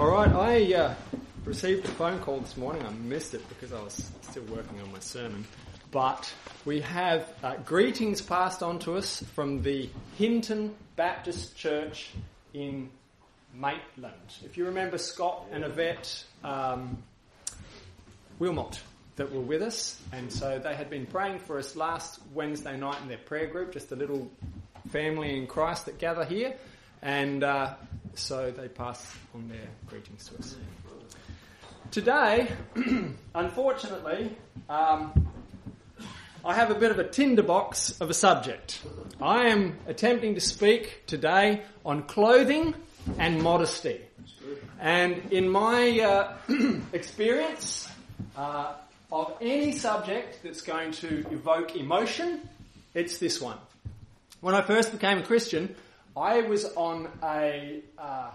All right, I received a phone call this morning. I missed it because I was still working on my sermon. But we have greetings passed on to us from the Hinton Baptist Church in Maitland. If you remember Scott and Yvette Wilmot that were with us, and so they had been praying for us last Wednesday night in their prayer group, just a little family in Christ that gather here, and so they pass on their greetings to us. Today, unfortunately, I have a bit of a tinderbox of a subject. I am attempting to speak today on clothing and modesty. And in my experience of any subject that's going to evoke emotion, it's this one. When I first became a Christian, I was on an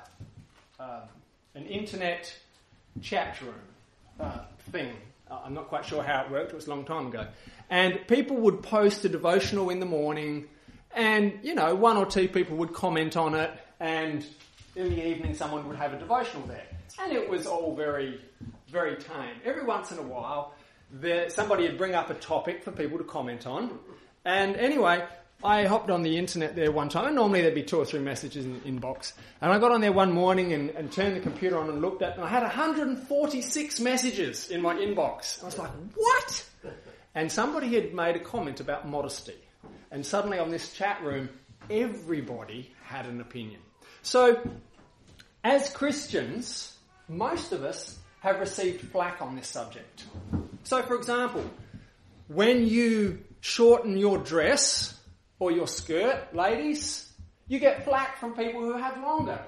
internet chat room thing. I'm not quite sure how it worked. It was a long time ago. And people would post a devotional in the morning, and, you know, one or two people would comment on it, and in the evening someone would have a devotional there. And it was all very, very tame. Every once in a while, somebody would bring up a topic for people to comment on. And anyway, I hopped on the internet there one time. Normally there'd be 2 or 3 messages in the inbox. And I got on there one morning and turned the computer on and looked at it, and I had 146 messages in my inbox. I was like, what? And somebody had made a comment about modesty. And suddenly on this chat room, everybody had an opinion. So, as Christians, most of us have received flack on this subject. So, for example, when you shorten your dress or your skirt, ladies, you get flack from people who have longer.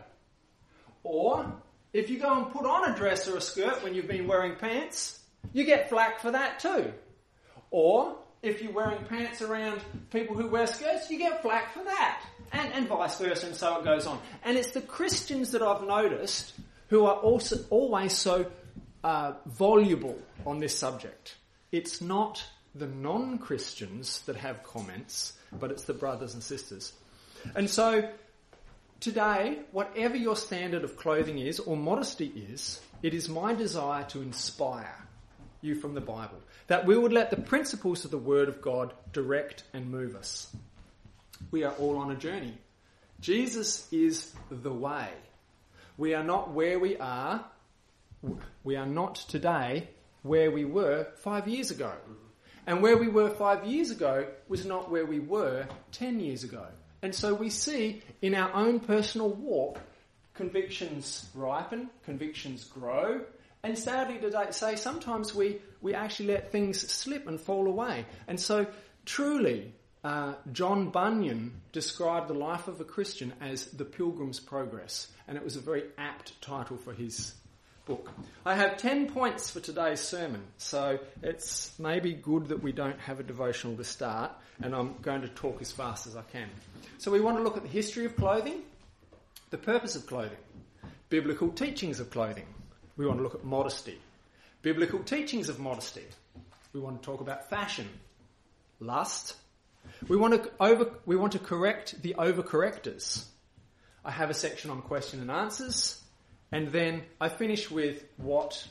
Or, if you go and put on a dress or a skirt when you've been wearing pants, you get flack for that too. Or, if you're wearing pants around people who wear skirts, you get flack for that. And vice versa, and so it goes on. And it's the Christians that I've noticed who are also always so voluble on this subject. It's not the non-Christians that have comments, but it's the brothers and sisters. And so, today, whatever your standard of clothing is, or modesty is, it is my desire to inspire you from the Bible, that we would let the principles of the Word of God direct and move us. We are all on a journey. Jesus is the way. We are not where we are. We are not today where we were 5 years ago. And where we were 5 years ago was not where we were 10 years ago. And so we see in our own personal walk, convictions ripen, convictions grow, and sadly to say sometimes we actually let things slip and fall away. And so truly, John Bunyan described the life of a Christian as the Pilgrim's Progress, and it was a very apt title for his book. I have 10 points for today's sermon, so it's maybe good that we don't have a devotional to start, and I'm going to talk as fast as I can. So we want to look at the history of clothing, the purpose of clothing, biblical teachings of clothing. We want to look at modesty, biblical teachings of modesty. We want to talk about fashion, lust. We want to correct the overcorrectors. I have a section on question and answers, and then I finish with what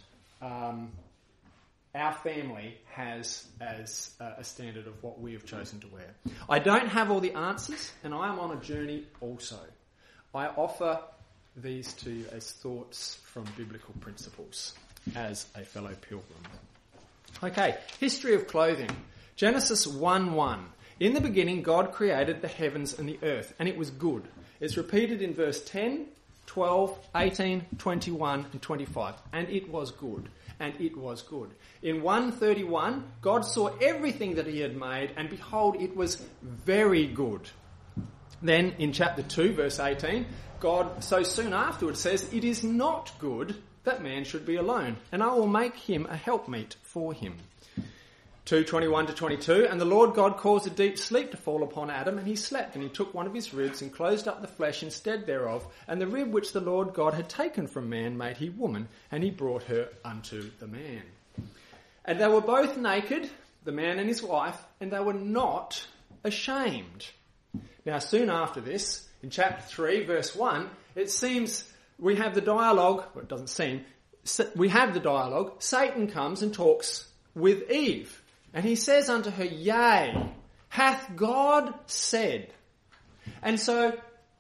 our family has as a standard of what we have chosen to wear. I don't have all the answers, and I am on a journey also. I offer these to you as thoughts from biblical principles as a fellow pilgrim. Okay, history of clothing. Genesis 1:1. In the beginning, God created the heavens and the earth, and it was good. It's repeated in verse 10, 12, 18, 21, and 25. And it was good. And it was good. In 1:31, God saw everything that he had made, and behold, it was very good. Then in chapter 2, verse 18, God so soon afterwards says, it is not good that man should be alone, and I will make him a helpmeet for him. 2:21-22, and the Lord God caused a deep sleep to fall upon Adam, and he slept, and he took one of his ribs and closed up the flesh instead thereof, and the rib which the Lord God had taken from man made he woman, and he brought her unto the man. And they were both naked, the man and his wife, and they were not ashamed. Now soon after this, in chapter 3, verse 1, it seems we have the dialogue, well, it doesn't seem, we have the dialogue. Satan comes and talks with Eve. And he says unto her, Yea, hath God said. And so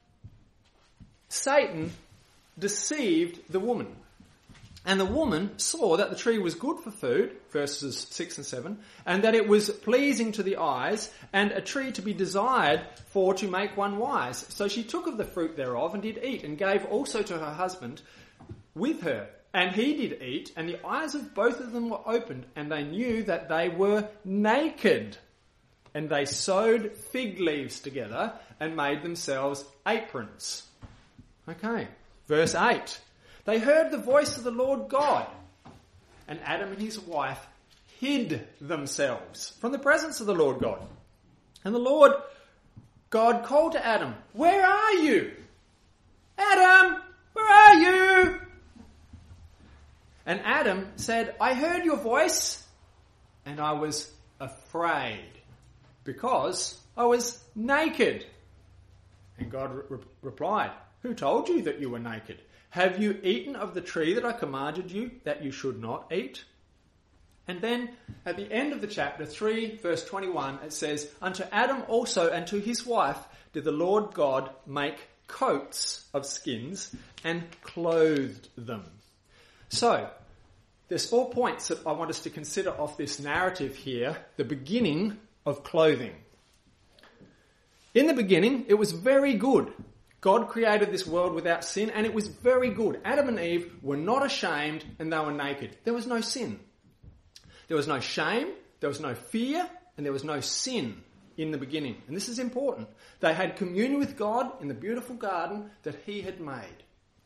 Satan deceived the woman. And the woman saw that the tree was good for food, verses 6 and 7, and that it was pleasing to the eyes, and a tree to be desired for to make one wise. So she took of the fruit thereof, and did eat, and gave also to her husband with her. And he did eat, and the eyes of both of them were opened, and they knew that they were naked. And they sewed fig leaves together, and made themselves aprons. Okay, verse 8. They heard the voice of the Lord God, and Adam and his wife hid themselves from the presence of the Lord God. And the Lord God called to Adam, Where are you? Adam, where are you? And Adam said, I heard your voice, and I was afraid, because I was naked. And God replied, Who told you that you were naked? Have you eaten of the tree that I commanded you that you should not eat? And then at the end of the chapter 3, verse 21, it says, Unto Adam also and to his wife did the Lord God make coats of skins and clothed them. So, there's 4 points that I want us to consider off this narrative here, the beginning of clothing. In the beginning, it was very good. God created this world without sin, and it was very good. Adam and Eve were not ashamed, and they were naked. There was no sin. There was no shame, there was no fear, and there was no sin in the beginning. And this is important. They had communion with God in the beautiful garden that he had made.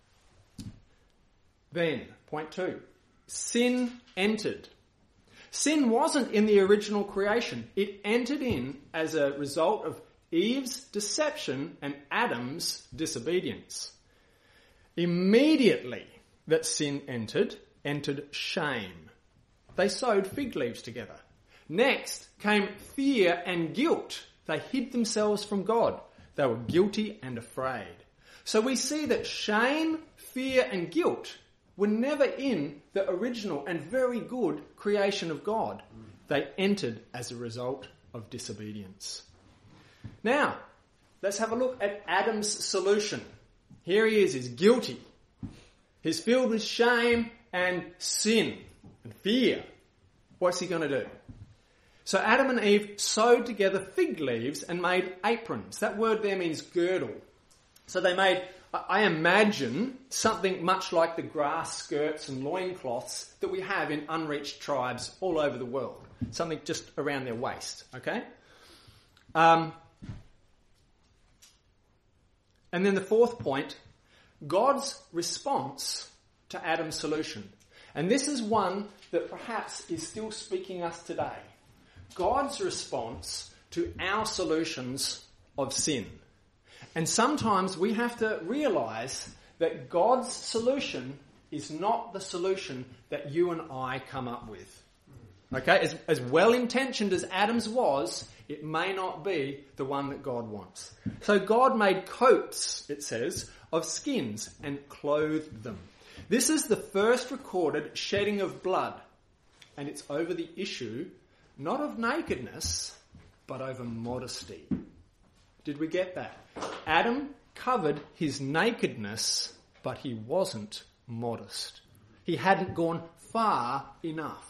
Then, point 2. Sin entered. Sin wasn't in the original creation. It entered in as a result of Eve's deception and Adam's disobedience. Immediately that sin entered shame. They sewed fig leaves together. Next came fear and guilt. They hid themselves from God. They were guilty and afraid. So we see that shame, fear and guilt were never in the original and very good creation of God. They entered as a result of disobedience. Now, let's have a look at Adam's solution. Here he is, he's guilty. He's filled with shame and sin and fear. What's he going to do? So Adam and Eve sewed together fig leaves and made aprons. That word there means girdle. So they made, I imagine, something much like the grass skirts and loincloths that we have in unreached tribes all over the world. Something just around their waist, okay? And then the 4th point, God's response to Adam's solution. And this is one that perhaps is still speaking us today. God's response to our solutions of sin. And sometimes we have to realise that God's solution is not the solution that you and I come up with. Okay, as well-intentioned as Adam's was, it may not be the one that God wants. So God made coats, it says, of skins and clothed them. This is the first recorded shedding of blood, and it's over the issue not of nakedness, but over modesty. Did we get that? Adam covered his nakedness, but he wasn't modest. He hadn't gone far enough.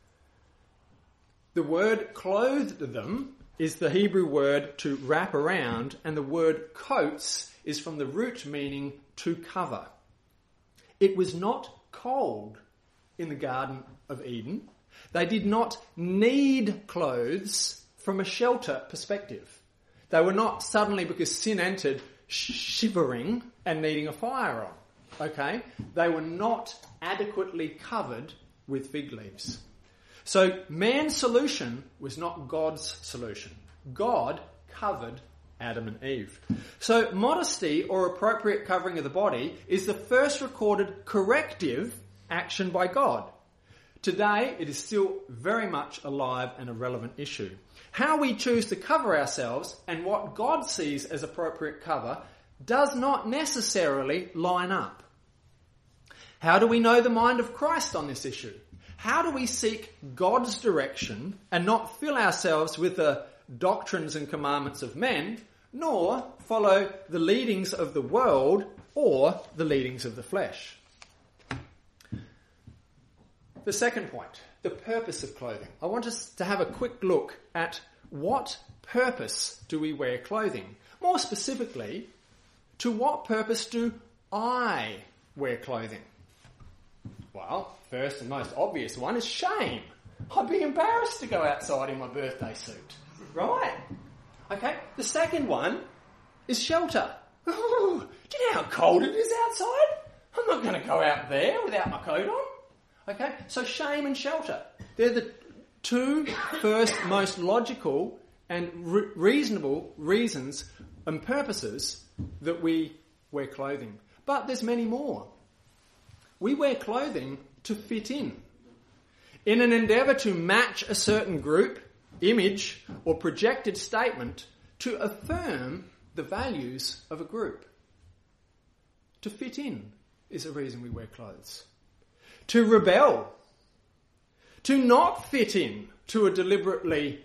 The word clothed them is the Hebrew word to wrap around, and the word coats is from the root meaning to cover. It was not cold in the Garden of Eden. They did not need clothes from a shelter perspective. They were not suddenly, because sin entered, shivering and needing a fire on. Okay? They were not adequately covered with fig leaves. So man's solution was not God's solution. God covered Adam and Eve. So modesty, or appropriate covering of the body, is the first recorded corrective action by God. Today, it is still very much alive and a relevant issue. How we choose to cover ourselves and what God sees as appropriate cover does not necessarily line up. How do we know the mind of Christ on this issue? How do we seek God's direction and not fill ourselves with the doctrines and commandments of men, nor follow the leadings of the world or the leadings of the flesh? The second point, the purpose of clothing. I want us to have a quick look at what purpose do we wear clothing. More specifically, to what purpose do I wear clothing? Well, first and most obvious one is shame. I'd be embarrassed to go outside in my birthday suit. Right? Okay, the second one is shelter. Ooh, do you know how cold it is outside? I'm not going to go out there without my coat on. Okay, so shame and shelter. They're the two first most logical and reasonable reasons and purposes that we wear clothing. But there's many more. We wear clothing to fit in an endeavour to match a certain group, image, or projected statement to affirm the values of a group. To fit in is a reason we wear clothes. To rebel. To not fit in, to deliberately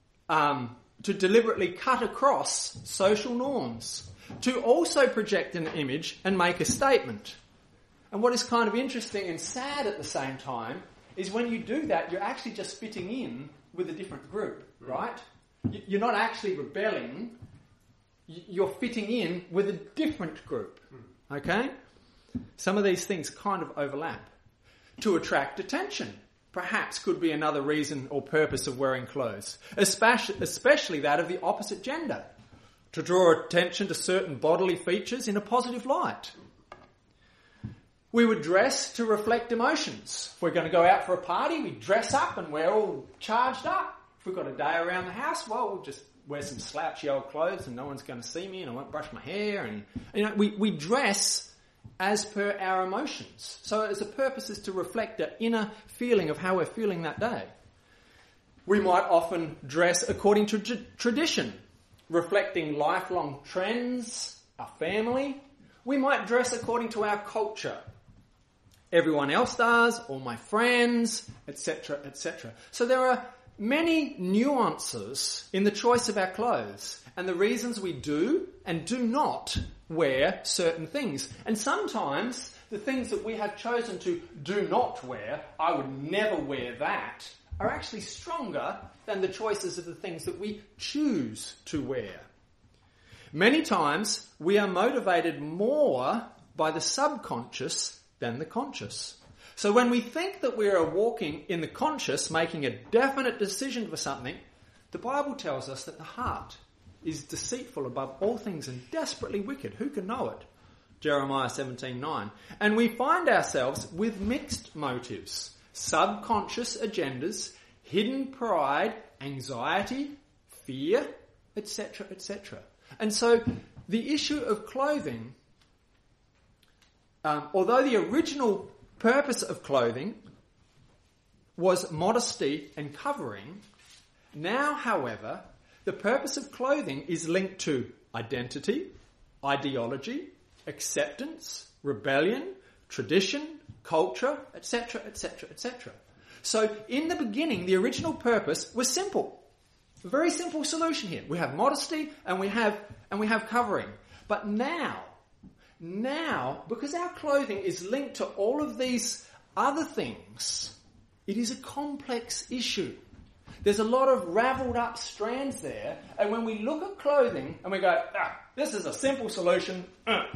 cut across social norms. To also project an image and make a statement. And what is kind of interesting and sad at the same time is when you do that, you're actually just fitting in with a different group, right? You're not actually rebelling. You're fitting in with a different group, okay? Some of these things kind of overlap. To attract attention, perhaps, could be another reason or purpose of wearing clothes, especially that of the opposite gender. To draw attention to certain bodily features in a positive light. We would dress to reflect emotions. If we're going to go out for a party, we dress up and we're all charged up. If we've got a day around the house, well, we'll just wear some slouchy old clothes and no one's going to see me and I won't brush my hair. And we dress as per our emotions. So as a purpose is to reflect the inner feeling of how we're feeling that day. We might often dress according to tradition, reflecting lifelong trends, our family. We might dress according to our culture. Everyone else does, all my friends, etc., etc. So there are many nuances in the choice of our clothes and the reasons we do and do not wear certain things. And sometimes the things that we have chosen to do not wear, I would never wear that, are actually stronger than the choices of the things that we choose to wear. Many times we are motivated more by the subconscious than the conscious. So when we think that we are walking in the conscious, making a definite decision for something, the Bible tells us that the heart is deceitful above all things and desperately wicked. Who can know it? Jeremiah 17:9. And we find ourselves with mixed motives, subconscious agendas, hidden pride, anxiety, fear, etc., etc. And so the issue of clothing, although the original purpose of clothing was modesty and covering, now, however, the purpose of clothing is linked to identity, ideology, acceptance, rebellion, tradition, culture, etc., etc., etc. So in the beginning, the original purpose was simple. A very simple solution here. We have modesty and we have covering. But now, because our clothing is linked to all of these other things, it is a complex issue. There's a lot of ravelled up strands there, and when we look at clothing and we go, this is a simple solution,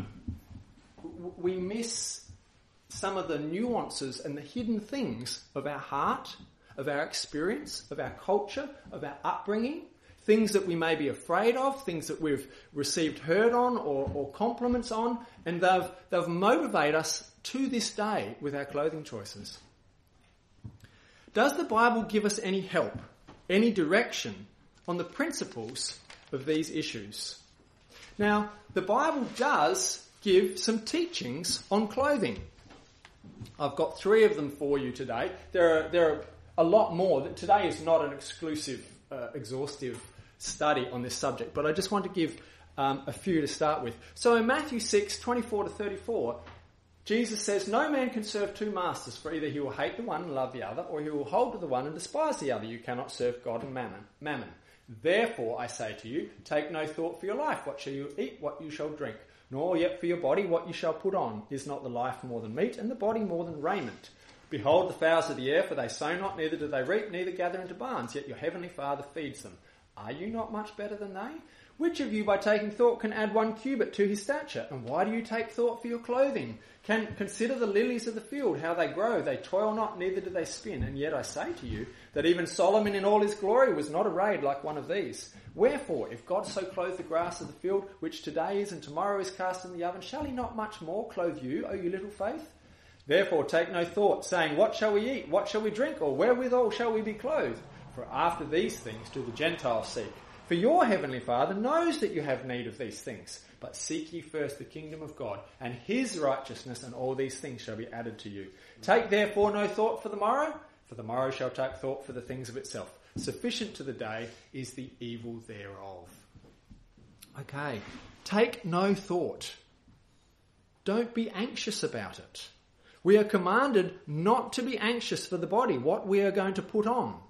we miss some of the nuances and the hidden things of our heart, of our experience, of our culture, of our upbringing, things that we may be afraid of, things that we've received hurt on or compliments on, and they've motivated us to this day with our clothing choices. Does the Bible give us any help, any direction on the principles of these issues? Now, the Bible does give some teachings on clothing. I've got 3 of them for you today. There are a lot more. Today is not an exclusive, exhaustive study on this subject, but I just want to give a few to start with. So in Matthew 6:24-34, Jesus says, no man can serve two masters, for either he will hate the one and love the other, or he will hold to the one and despise the other. You cannot serve God and mammon. Therefore, I say to you, take no thought for your life, what shall you eat, what you shall drink, nor yet for your body, what you shall put on. Is not the life more than meat, and the body more than raiment? Behold the fowls of the air, for they sow not, neither do they reap, neither gather into barns, yet your heavenly Father feeds them. Are you not much better than they? Which of you by taking thought can add 1 cubit to his stature? And why do you take thought for your clothing? Consider the lilies of the field, how they grow. They toil not, neither do they spin. And yet I say to you that even Solomon in all his glory was not arrayed like one of these. Wherefore, if God so clothed the grass of the field, which today is and tomorrow is cast in the oven, shall he not much more clothe you, O you little faith? Therefore take no thought, saying, what shall we eat? What shall we drink? Or wherewithal shall we be clothed? For after these things do the Gentiles seek. For your heavenly Father knows that you have need of these things. But seek ye first the kingdom of God and his righteousness, and all these things shall be added to you. Take therefore no thought for the morrow shall take thought for the things of itself. Sufficient to the day is the evil thereof. Okay, take no thought. Don't be anxious about it. We are commanded not to be anxious for the body, what we are going to put on.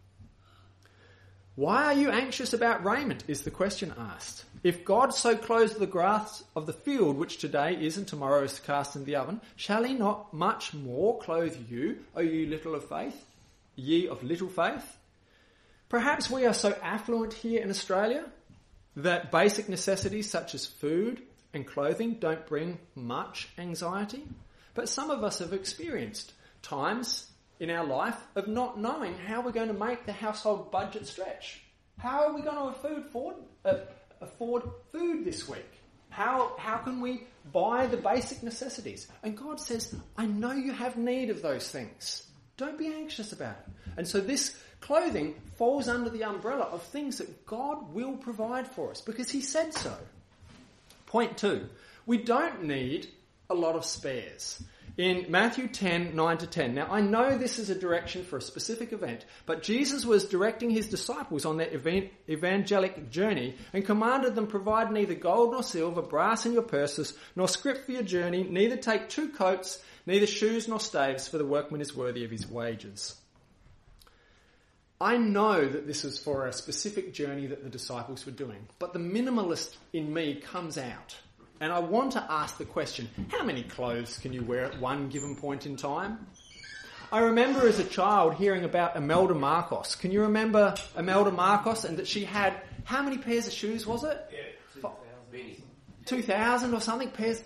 Why are you anxious about raiment, is the question asked. If God so clothes the grass of the field, which today is and tomorrow is cast in the oven, shall he not much more clothe you, O ye of little faith? Perhaps we are so affluent here in Australia that basic necessities such as food and clothing don't bring much anxiety. But some of us have experienced times in our life of not knowing how we're going to make the household budget stretch. How are we going to afford food this week? How can we buy the basic necessities? And God says, I know you have need of those things. Don't be anxious about it. And so this clothing falls under the umbrella of things that God will provide for us because he said so. Point 2, we don't need a lot of spares. In Matthew 10, 9-10. Now, I know this is a direction for a specific event, but Jesus was directing his disciples on their evangelic journey and commanded them, provide neither gold nor silver, brass in your purses, nor scrip for your journey, neither take 2 coats, neither shoes nor staves, for the workman is worthy of his wages. I know that this is for a specific journey that the disciples were doing, but the minimalist in me comes out. And I want to ask the question, how many clothes can you wear at one given point in time? I remember as a child hearing about Imelda Marcos. Can you remember Imelda Marcos and that she had, how many pairs of shoes was it? Yeah, 2,000. 2,000 or something pairs?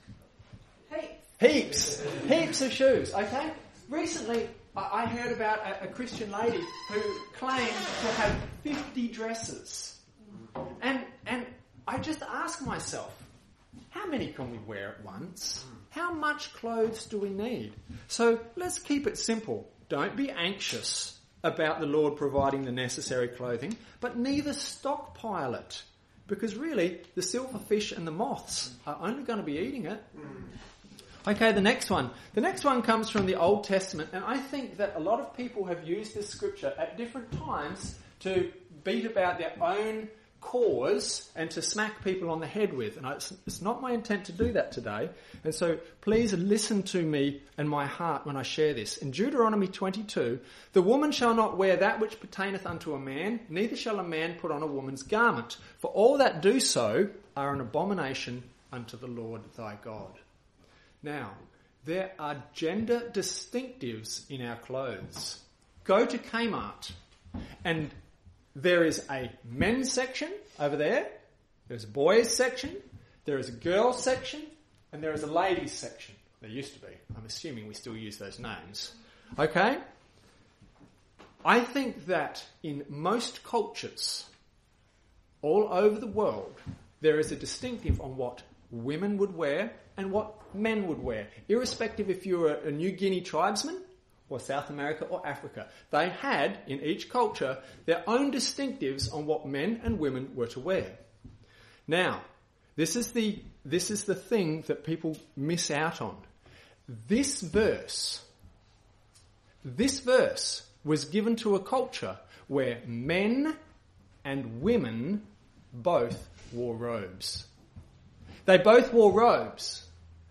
Heaps of shoes, okay? Recently, I heard about a Christian lady who claimed to have 50 dresses. And I just ask myself, how many can we wear at once? How much clothes do we need? So let's keep it simple. Don't be anxious about the Lord providing the necessary clothing, but neither stockpile it. Because really, the silverfish and the moths are only going to be eating it. Okay, the next one. The next one comes from the Old Testament, and I think that a lot of people have used this scripture at different times to beat about their own cause and to smack people on the head with. And it's not my intent to do that today. And so please listen to me and my heart when I share this. In Deuteronomy 22, the woman shall not wear that which pertaineth unto a man, neither shall a man put on a woman's garment. For all that do so are an abomination unto the Lord thy God. Now, there are gender distinctives in our clothes. Go to Kmart and there is a men's section over there, there's a boys section, there is a girls section, and there is a ladies section. There used to be. I'm assuming we still use those names. Okay? I think that in most cultures all over the world, there is a distinctive on what women would wear and what men would wear, irrespective if you were a New Guinea tribesman or South America or Africa. They had, in each culture, their own distinctives on what men and women were to wear. Now, this is the thing that people miss out on. This verse was given to a culture where men and women both wore robes. They both wore robes.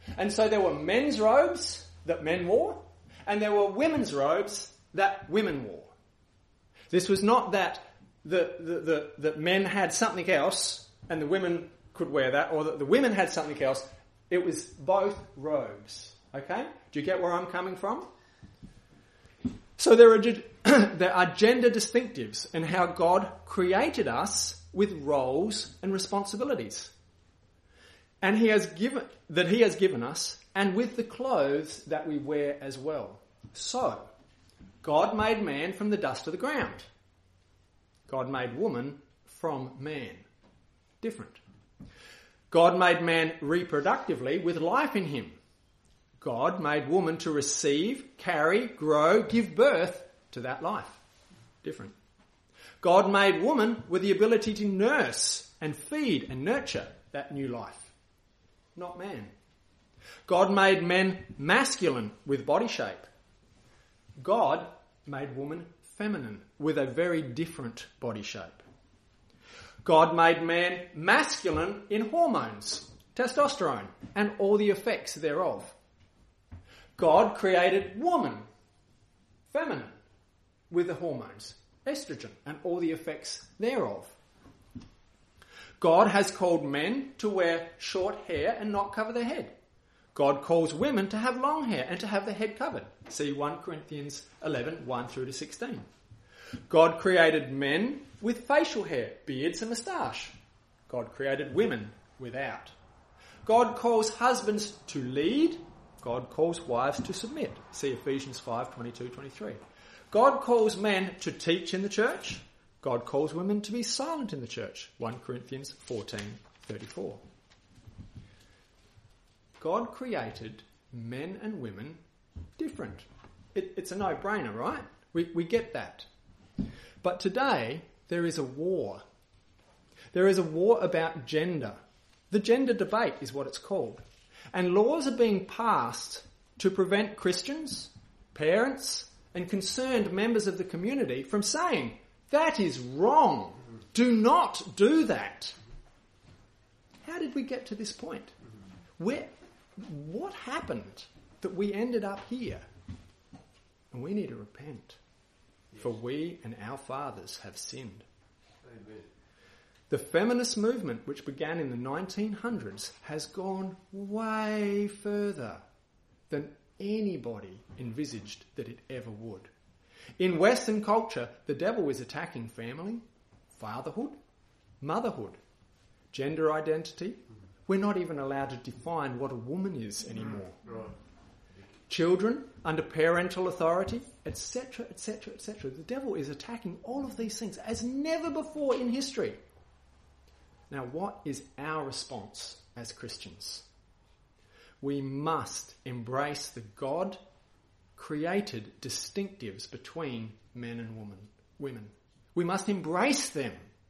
And so there were men's robes that men wore, and there were women's robes that women wore. This was not that the men had something else and the women could wear that, or that the women had something else. It was both robes. Okay? Do you get where I'm coming from? So there are gender distinctives in how God created us with roles and responsibilities. And He has given us, and with the clothes that we wear as well. So, God made man from the dust of the ground. God made woman from man. Different. God made man reproductively with life in him. God made woman to receive, carry, grow, give birth to that life. Different. God made woman with the ability to nurse and feed and nurture that new life. Not man. God made men masculine with body shape. God made woman feminine with a very different body shape. God made man masculine in hormones, testosterone, and all the effects thereof. God created woman feminine with the hormones, estrogen, and all the effects thereof. God has called men to wear short hair and not cover their head. God calls women to have long hair and to have their head covered. See 1 Corinthians 11, 1 through to 16. God created men with facial hair, beards and moustache. God created women without. God calls husbands to lead. God calls wives to submit. See Ephesians 5, 22, 23. God calls men to teach in the church. God calls women to be silent in the church. 1 Corinthians 14, 34. God created men and women different. It's a no-brainer, right? We get that. But today, there is a war. There is a war about gender. The gender debate is what it's called. And laws are being passed to prevent Christians, parents, and concerned members of the community from saying, that is wrong. Do not do that. How did we get to this point? What happened that we ended up here? And we need to repent. For we and our fathers have sinned. Amen. The feminist movement, which began in the 1900s, has gone way further than anybody envisaged that it ever would. In Western culture, the devil is attacking family, fatherhood, motherhood, gender identity. We're not even allowed to define what a woman is anymore. Right. Children under parental authority, etc., etc., etc. The devil is attacking all of these things as never before in history. Now, what is our response as Christians? We must embrace the God-created distinctives between men and women. We must embrace them.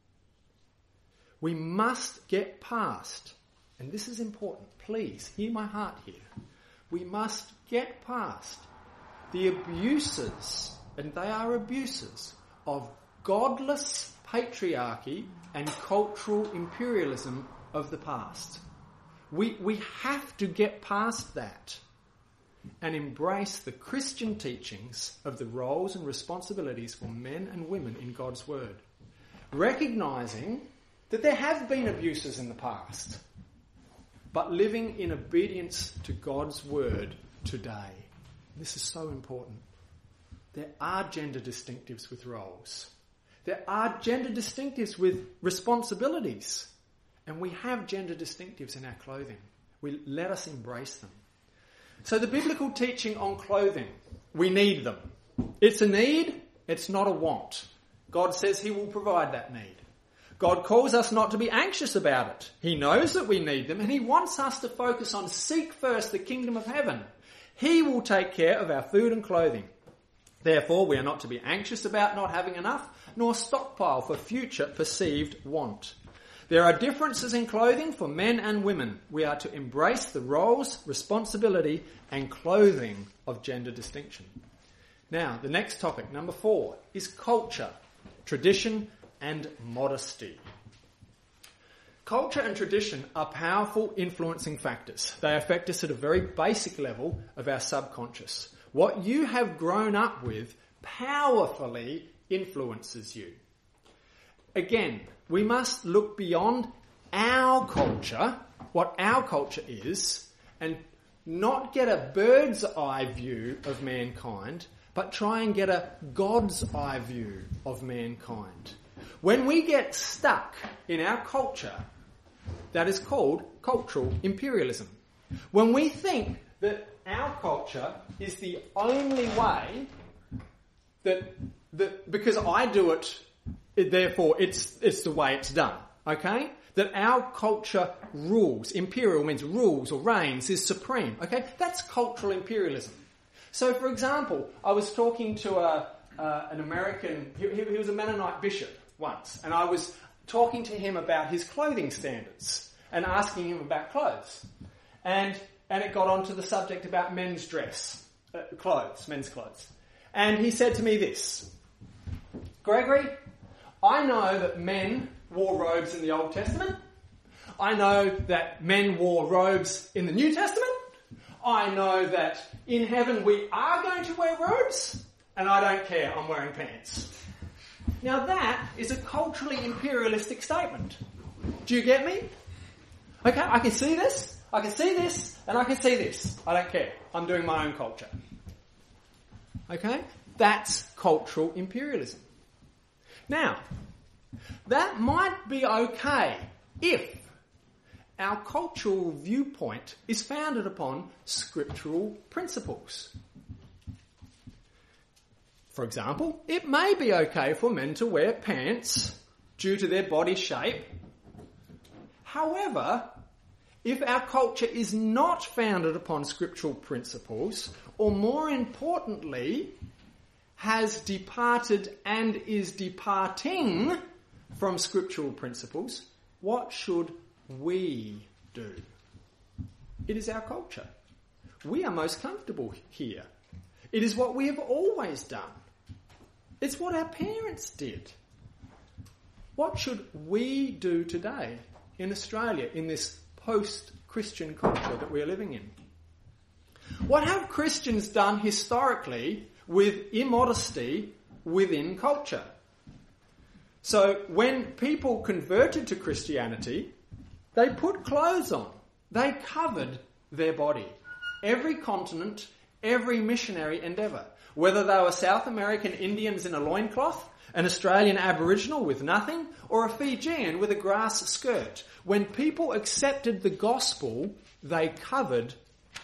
We must get past, and this is important, please hear my heart here. We must get past the abuses, and they are abuses, of godless patriarchy and cultural imperialism of the past. We have to get past that and embrace the Christian teachings of the roles and responsibilities for men and women in God's Word, recognising that there have been abuses in the past, but living in obedience to God's Word today. This is so important. There are gender distinctives with roles. There are gender distinctives with responsibilities. And we have gender distinctives in our clothing. Let us embrace them. So the biblical teaching on clothing, we need them. It's a need, it's not a want. God says He will provide that need. God calls us not to be anxious about it. He knows that we need them, and He wants us to focus on seek first the kingdom of heaven. He will take care of our food and clothing. Therefore, we are not to be anxious about not having enough, nor stockpile for future perceived want. There are differences in clothing for men and women. We are to embrace the roles, responsibility, and clothing of gender distinction. Now, the next topic, number 4, is culture, tradition, and modesty. Culture and tradition are powerful influencing factors. They affect us at a very basic level of our subconscious. What you have grown up with powerfully influences you. Again, we must look beyond our culture, what our culture is, and not get a bird's eye view of mankind, but try and get a God's eye view of mankind. When we get stuck in our culture, that is called cultural imperialism. When we think that our culture is the only way that because I do it, therefore it's the way it's done, okay? That our culture rules. Imperial means rules or reigns, is supreme, okay? That's cultural imperialism. So, for example, I was talking to an American, he was a Mennonite bishop once, and I was talking to him about his clothing standards and asking him about clothes. And it got on to the subject about men's dress, men's clothes. And he said to me this, Gregory, I know that men wore robes in the Old Testament. I know that men wore robes in the New Testament. I know that in heaven we are going to wear robes, and I don't care, I'm wearing pants. Now that is a culturally imperialistic statement. Do you get me? Okay, I can see this, and I can see this. I don't care. I'm doing my own culture. Okay? That's cultural imperialism. Now, that might be okay if our cultural viewpoint is founded upon scriptural principles. For example, it may be okay for men to wear pants due to their body shape. However, if our culture is not founded upon scriptural principles, or more importantly, has departed and is departing from scriptural principles, what should we do? It is our culture. We are most comfortable here. It is what we have always done. It's what our parents did. What should we do today in Australia, in this post-Christian culture that we are living in? What have Christians done historically with immodesty within culture? So when people converted to Christianity, they put clothes on. They covered their body. Every continent, every missionary endeavour. Whether they were South American Indians in a loincloth, an Australian Aboriginal with nothing, or a Fijian with a grass skirt. When people accepted the gospel, they clothed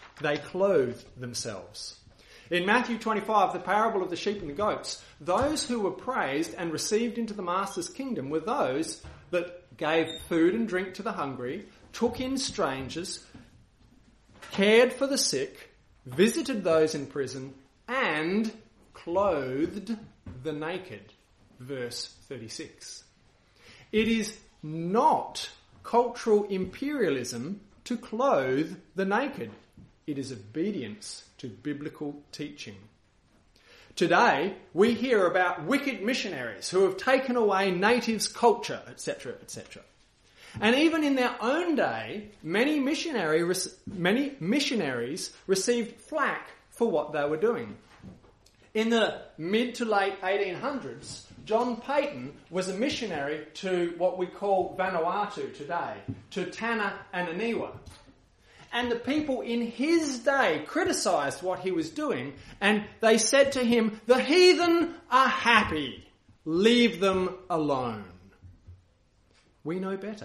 themselves. In Matthew 25, the parable of the sheep and the goats, those who were praised and received into the Master's kingdom were those that gave food and drink to the hungry, took in strangers, cared for the sick, visited those in prison, and clothed the naked. Verse 36. It is not cultural imperialism to clothe the naked. It is obedience to biblical teaching. Today, we hear about wicked missionaries who have taken away natives' culture, etc., etc. And even in their own day, many missionaries received flack for what they were doing. In the mid to late 1800s, John Peyton was a missionary to what we call Vanuatu today, to Tanna and Aniwa. And the people in his day criticised what he was doing, and they said to him, "The heathen are happy. Leave them alone." We know better.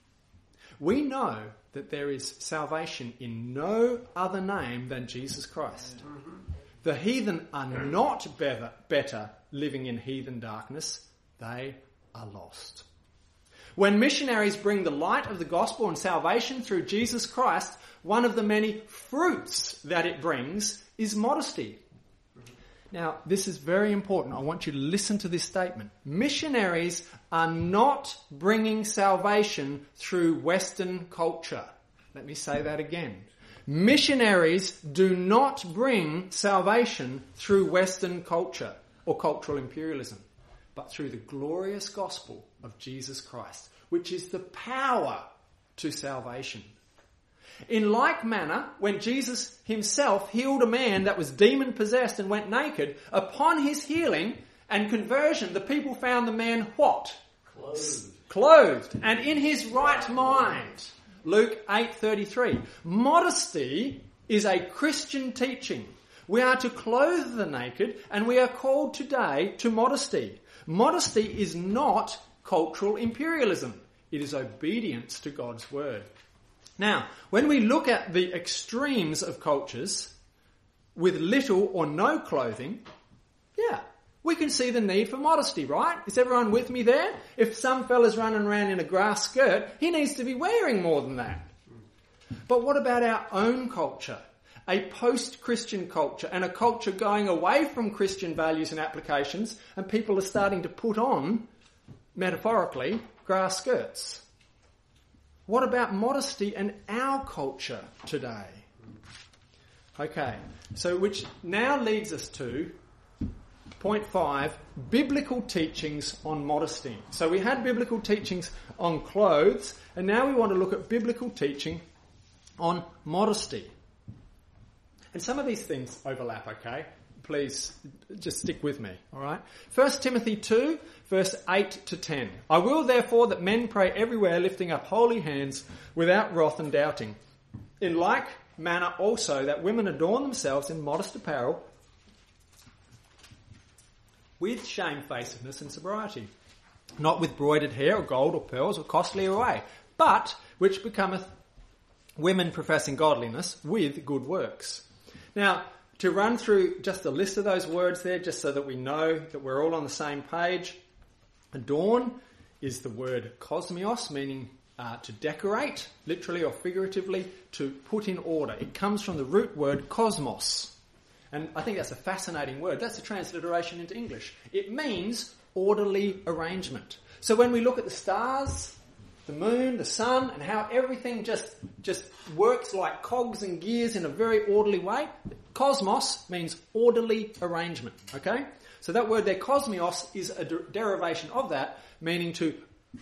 We know that there is salvation in no other name than Jesus Christ. The heathen are not better living in heathen darkness. They are lost. When missionaries bring the light of the gospel and salvation through Jesus Christ, one of the many fruits that it brings is modesty. Now, this is very important. I want you to listen to this statement. Missionaries are not bringing salvation through Western culture. Let me say that again. Missionaries do not bring salvation through Western culture or cultural imperialism, but through the glorious gospel of Jesus Christ. which is the power to salvation. In like manner, when Jesus himself healed a man that was demon-possessed and went naked, upon his healing and conversion, the people found the man what? Clothed. And in his right mind. Luke 8:33. Modesty is a Christian teaching. We are to clothe the naked, and we are called today to modesty. Modesty is not cultural imperialism. It is obedience to God's word. Now, when we look at the extremes of cultures with little or no clothing, we can see the need for modesty, right? Is everyone with me there? If some fella's running around in a grass skirt, he needs to be wearing more than that. But what about our own culture? A post-Christian culture, and a culture going away from Christian values and applications, and people are starting to put on, metaphorically, grass skirts. What about modesty and our culture today? Okay, so which now leads us to point 5, biblical teachings on modesty. So we had biblical teachings on clothes, and now we want to look at biblical teaching on modesty. And some of these things overlap, okay? Please just stick with me, all right? 1 Timothy 2, verse 8 to 10. I will therefore that men pray everywhere, lifting up holy hands without wrath and doubting. In like manner also that women adorn themselves in modest apparel, with shamefacedness and sobriety, not with broidered hair or gold or pearls or costly array, but which becometh women professing godliness with good works. Now, to run through just a list of those words there, just so that we know that we're all on the same page. Adorn is the word kosmios, meaning to decorate, literally or figuratively, to put in order. It comes from the root word cosmos. And I think that's a fascinating word. That's a transliteration into English. It means orderly arrangement. So when we look at the stars, the moon, the sun, and how everything just works like cogs and gears in a very orderly way, cosmos means orderly arrangement. Okay? So that word there, kosmios, is a derivation of that, meaning to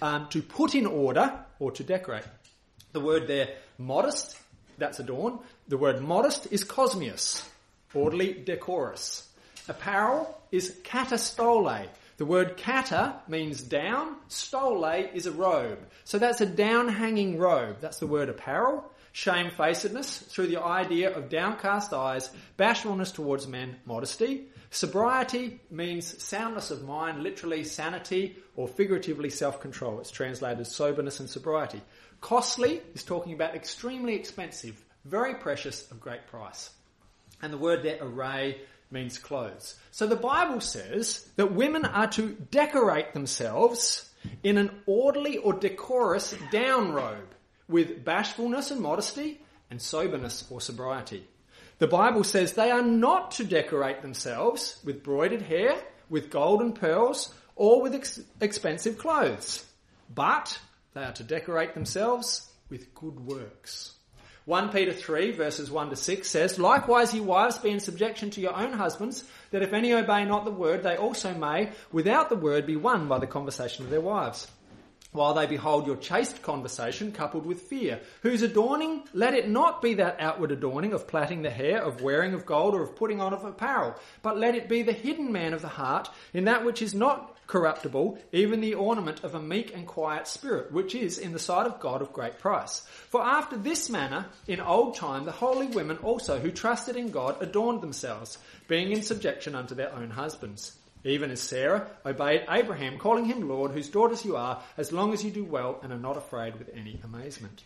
put in order or to decorate. The word there, modest, that's adorn. The word modest is kosmios. Orderly, decorous. Apparel is katastole. The word kata means down. Stole is a robe. So that's a down-hanging robe. That's the word apparel. Shamefacedness, through the idea of downcast eyes, bashfulness towards men, modesty. Sobriety means soundness of mind, literally sanity, or figuratively self-control. It's translated as soberness and sobriety. Costly is talking about extremely expensive, very precious, of great price. And the word there, array, means clothes. So the Bible says that women are to decorate themselves in an orderly or decorous down robe with bashfulness and modesty and soberness or sobriety. The Bible says they are not to decorate themselves with broidered hair, with gold and pearls, or with expensive clothes, but they are to decorate themselves with good works. 1 Peter 3 verses 1 to 6 says, likewise ye wives be in subjection to your own husbands, that if any obey not the word, they also may, without the word, be won by the conversation of their wives. While they behold your chaste conversation coupled with fear, whose adorning, let it not be that outward adorning of plaiting the hair, of wearing of gold, or of putting on of apparel, but let it be the hidden man of the heart, in that which is not corruptible, even the ornament of a meek and quiet spirit, which is in the sight of God of great price. For after this manner, in old time, the holy women also who trusted in God adorned themselves, being in subjection unto their own husbands. Even as Sarah obeyed Abraham, calling him Lord, whose daughters you are, as long as you do well and are not afraid with any amazement.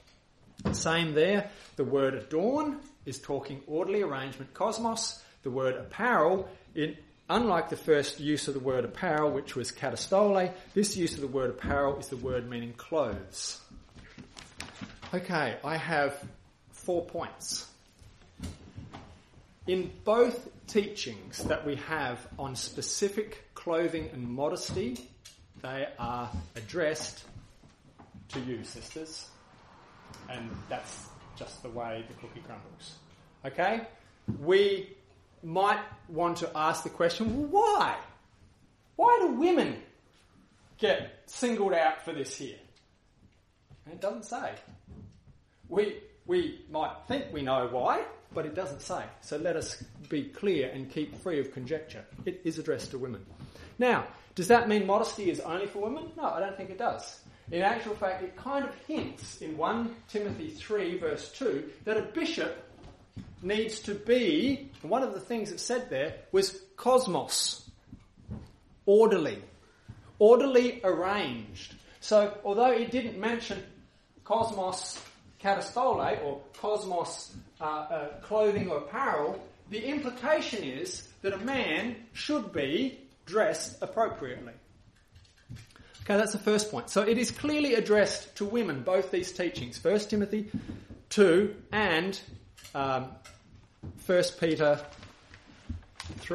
Same there, the word adorn is talking orderly arrangement, cosmos. The word apparel, unlike the first use of the word apparel, which was katastole, this use of the word apparel is the word meaning clothes. Okay, I have 4 points. In both teachings that we have on specific clothing and modesty, they are addressed to you, sisters. And that's just the way the cookie crumbles. Okay? We might want to ask the question, well, why? Why do women get singled out for this here? And it doesn't say. We might think we know why, but it doesn't say. So let us be clear and keep free of conjecture. It is addressed to women. Now, does that mean modesty is only for women? No, I don't think it does. In actual fact, it kind of hints in 1 Timothy 3 verse 2 that a bishop needs to be, one of the things it said there was cosmos, orderly arranged. So although it didn't mention cosmos catastole or cosmos clothing or apparel, the implication is that a man should be dressed appropriately. Okay, that's the first point. So it is clearly addressed to women, both these teachings, 1 Timothy 2 and 1 Peter 3.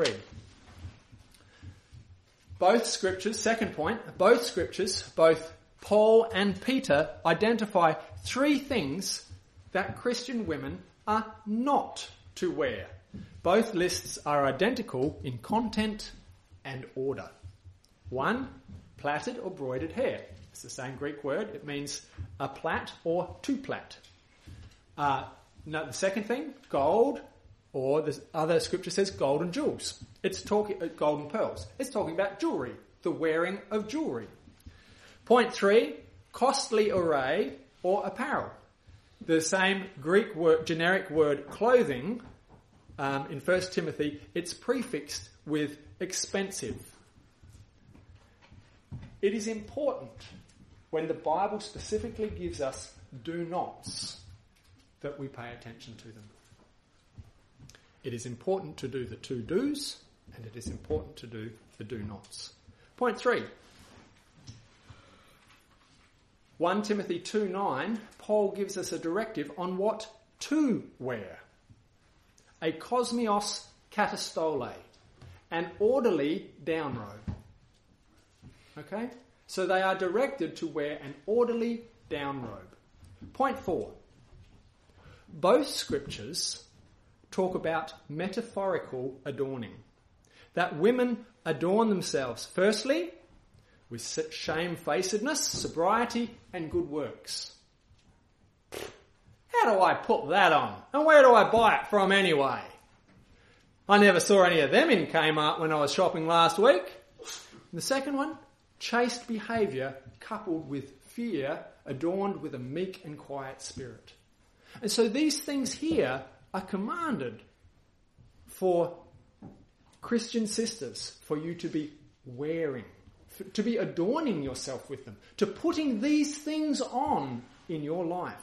Both scriptures, second point, both scriptures, both Paul and Peter identify 3 things that Christian women are not to wear. Both lists are identical in content and order. 1, plaited or broidered hair. It's the same Greek word. It means a plait or to plait. The second thing, gold, or the other scripture says gold and jewels. It's talking gold and pearls. It's talking about jewelry, the wearing of jewelry. Point 3, costly array or apparel. The same Greek word, generic word clothing, in 1 Timothy, it's prefixed with expensive. It is important when the Bible specifically gives us do nots that we pay attention to them. It is important to do the 2 do's and it is important to do the do nots. Point 3. 1 Timothy 2:9, Paul gives us a directive on what to wear. A kosmios katastole, an orderly downrobe. Okay? So they are directed to wear an orderly downrobe. Point 4. Both scriptures talk about metaphorical adorning. That women adorn themselves, firstly, with shamefacedness, sobriety, and good works. How do I put that on? And where do I buy it from anyway? I never saw any of them in Kmart when I was shopping last week. And the second one, chaste behaviour coupled with fear, adorned with a meek and quiet spirit. And so these things here are commanded for Christian sisters, for you to be wearing, to be adorning yourself with them, to putting these things on in your life.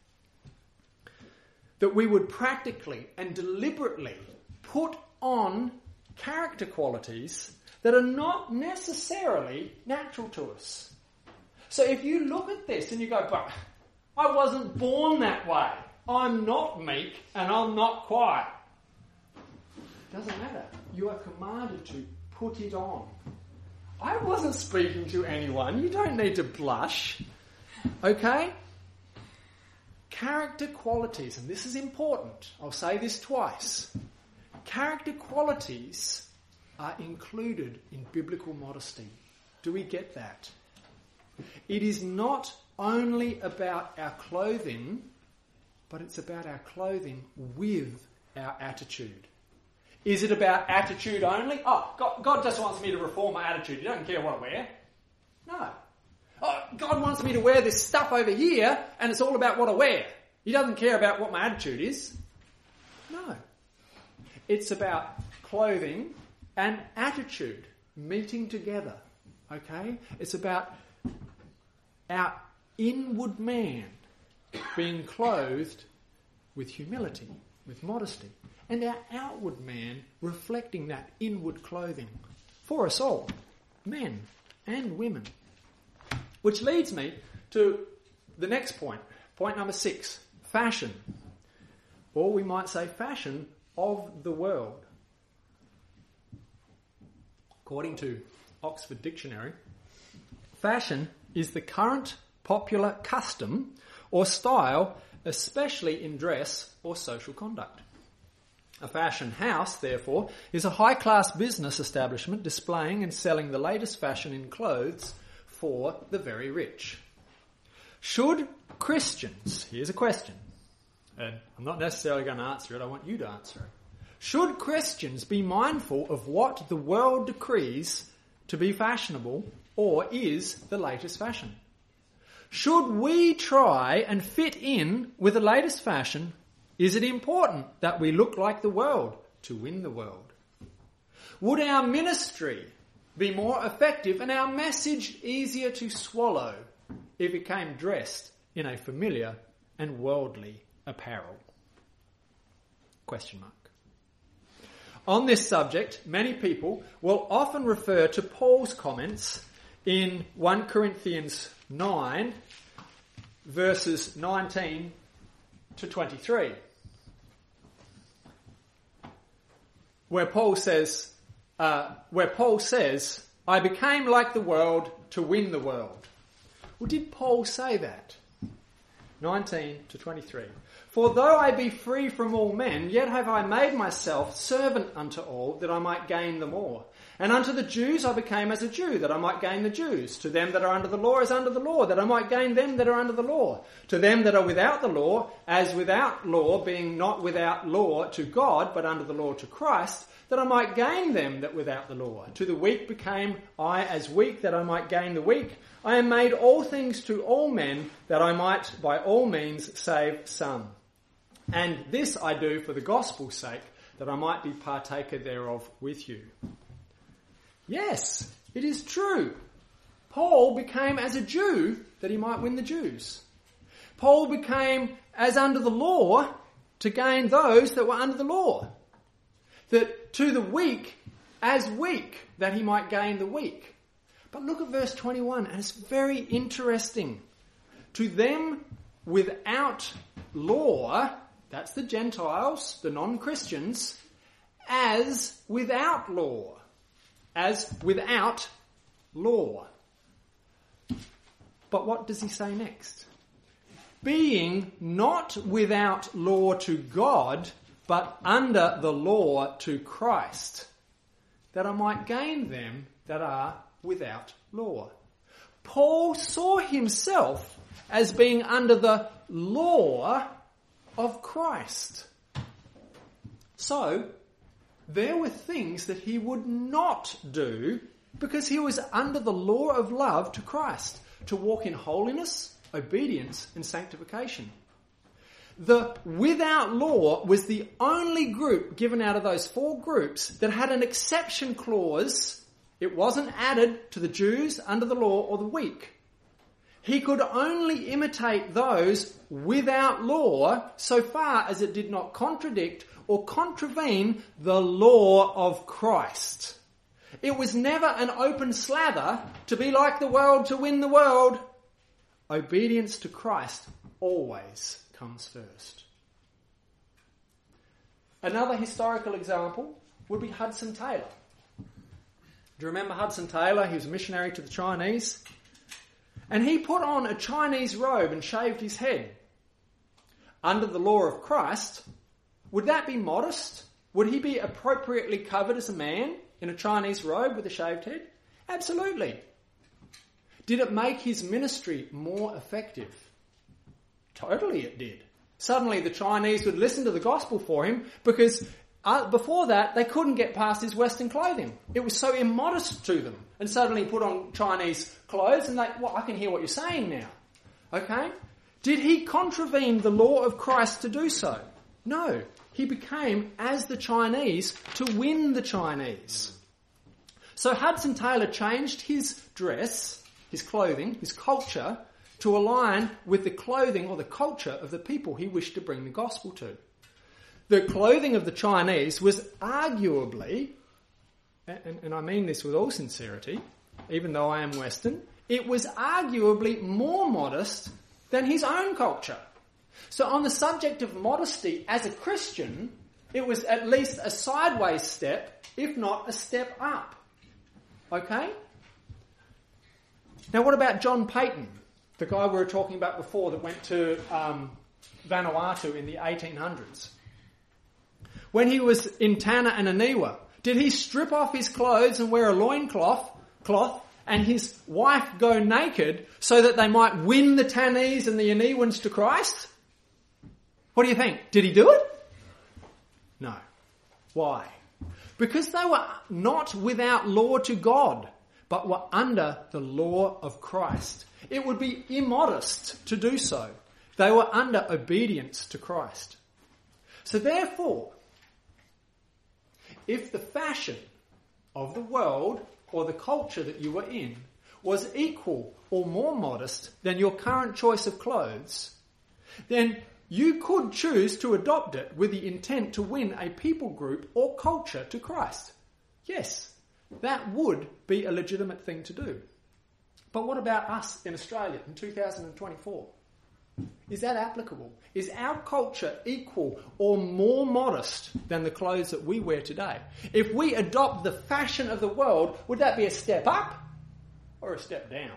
That we would practically and deliberately put on character qualities that are not necessarily natural to us. So if you look at this and you go, but I wasn't born that way. I'm not meek and I'm not quiet. It doesn't matter. You are commanded to put it on. I wasn't speaking to anyone. You don't need to blush. Okay? Character qualities, and this is important. I'll say this twice. Character qualities are included in biblical modesty. Do we get that? It is not only about our clothing, but it's about our clothing with our attitude. Is it about attitude only? Oh, God just wants me to reform my attitude. He doesn't care what I wear. No. Oh, God wants me to wear this stuff over here, and it's all about what I wear. He doesn't care about what my attitude is. No. It's about clothing and attitude meeting together. Okay? It's about our inward man being clothed with humility, with modesty, and our outward man reflecting that inward clothing for us all, men and women. Which leads me to the next point, point number 6, fashion. Or we might say fashion of the world. According to Oxford Dictionary, fashion is the current popular custom or style, especially in dress or social conduct. A fashion house, therefore, is a high-class business establishment displaying and selling the latest fashion in clothes for the very rich. Should Christians, here's a question, and I'm not necessarily going to answer it, I want you to answer it. Should Christians be mindful of what the world decrees to be fashionable or is the latest fashion? Should we try and fit in with the latest fashion? Is it important that we look like the world to win the world? Would our ministry be more effective and our message easier to swallow if it came dressed in a familiar and worldly apparel? Question mark. On this subject, many people will often refer to Paul's comments in 1 Corinthians 9, verses 19 to 23, where Paul says, I became like the world to win the world. Well, did Paul say that? 19 to 23. For though I be free from all men, yet have I made myself servant unto all, that I might gain them all. And unto the Jews I became as a Jew, that I might gain the Jews. To them that are under the law as under the law, that I might gain them that are under the law. To them that are without the law, as without law, being not without law to God, but under the law to Christ, that I might gain them that without the law. To the weak became I as weak, that I might gain the weak. I am made all things to all men, that I might by all means save some. And this I do for the gospel's sake, that I might be partaker thereof with you. Yes, it is true. Paul became as a Jew that he might win the Jews. Paul became as under the law to gain those that were under the law. That to the weak, as weak, that he might gain the weak. But look at verse 21, and it's very interesting. To them without law, that's the Gentiles, the non-Christians, as without law. As without law. But what does he say next? Being not without law to God, but under the law to Christ, that I might gain them that are without law. Paul saw himself as being under the law of Christ. So, there were things that he would not do because he was under the law of love to Christ, to walk in holiness, obedience and sanctification. The without law was the only group given out of those four groups that had an exception clause. It wasn't added to the Jews under the law or the weak. He could only imitate those without law so far as it did not contradict or contravene the law of Christ. It was never an open slather to be like the world to win the world. Obedience to Christ always comes first. Another historical example would be Hudson Taylor. Do you remember Hudson Taylor? He was a missionary to the Chinese. And he put on a Chinese robe and shaved his head. Under the law of Christ, would that be modest? Would he be appropriately covered as a man in a Chinese robe with a shaved head? Absolutely. Did it make his ministry more effective? Totally it did. Suddenly the Chinese would listen to the gospel for him because before that they couldn't get past his Western clothing. It was so immodest to them. And suddenly he put on Chinese clothes and I can hear what you're saying now. Okay? Did he contravene the law of Christ to do so? No. He became as the Chinese to win the Chinese. So Hudson Taylor changed his dress, his clothing, his culture, to align with the clothing or the culture of the people he wished to bring the gospel to. The clothing of the Chinese was arguably, and I mean this with all sincerity, even though I am Western, it was arguably more modest than his own culture. So on the subject of modesty as a Christian, it was at least a sideways step, if not a step up. Okay? Now what about John Peyton, the guy we were talking about before that went to Vanuatu in the 1800s? When he was in Tanna and Aniwa, did he strip off his clothes and wear a loincloth and his wife go naked so that they might win the Tanese and the Aniwans to Christ? What do you think? Did he do it? No. Why? Because they were not without law to God, but were under the law of Christ. It would be immodest to do so. They were under obedience to Christ. So therefore, if the fashion of the world or the culture that you were in was equal or more modest than your current choice of clothes, then you could choose to adopt it with the intent to win a people group or culture to Christ. Yes, that would be a legitimate thing to do. But what about us in Australia in 2024? Is that applicable? Is our culture equal or more modest than the clothes that we wear today? If we adopt the fashion of the world, would that be a step up or a step down?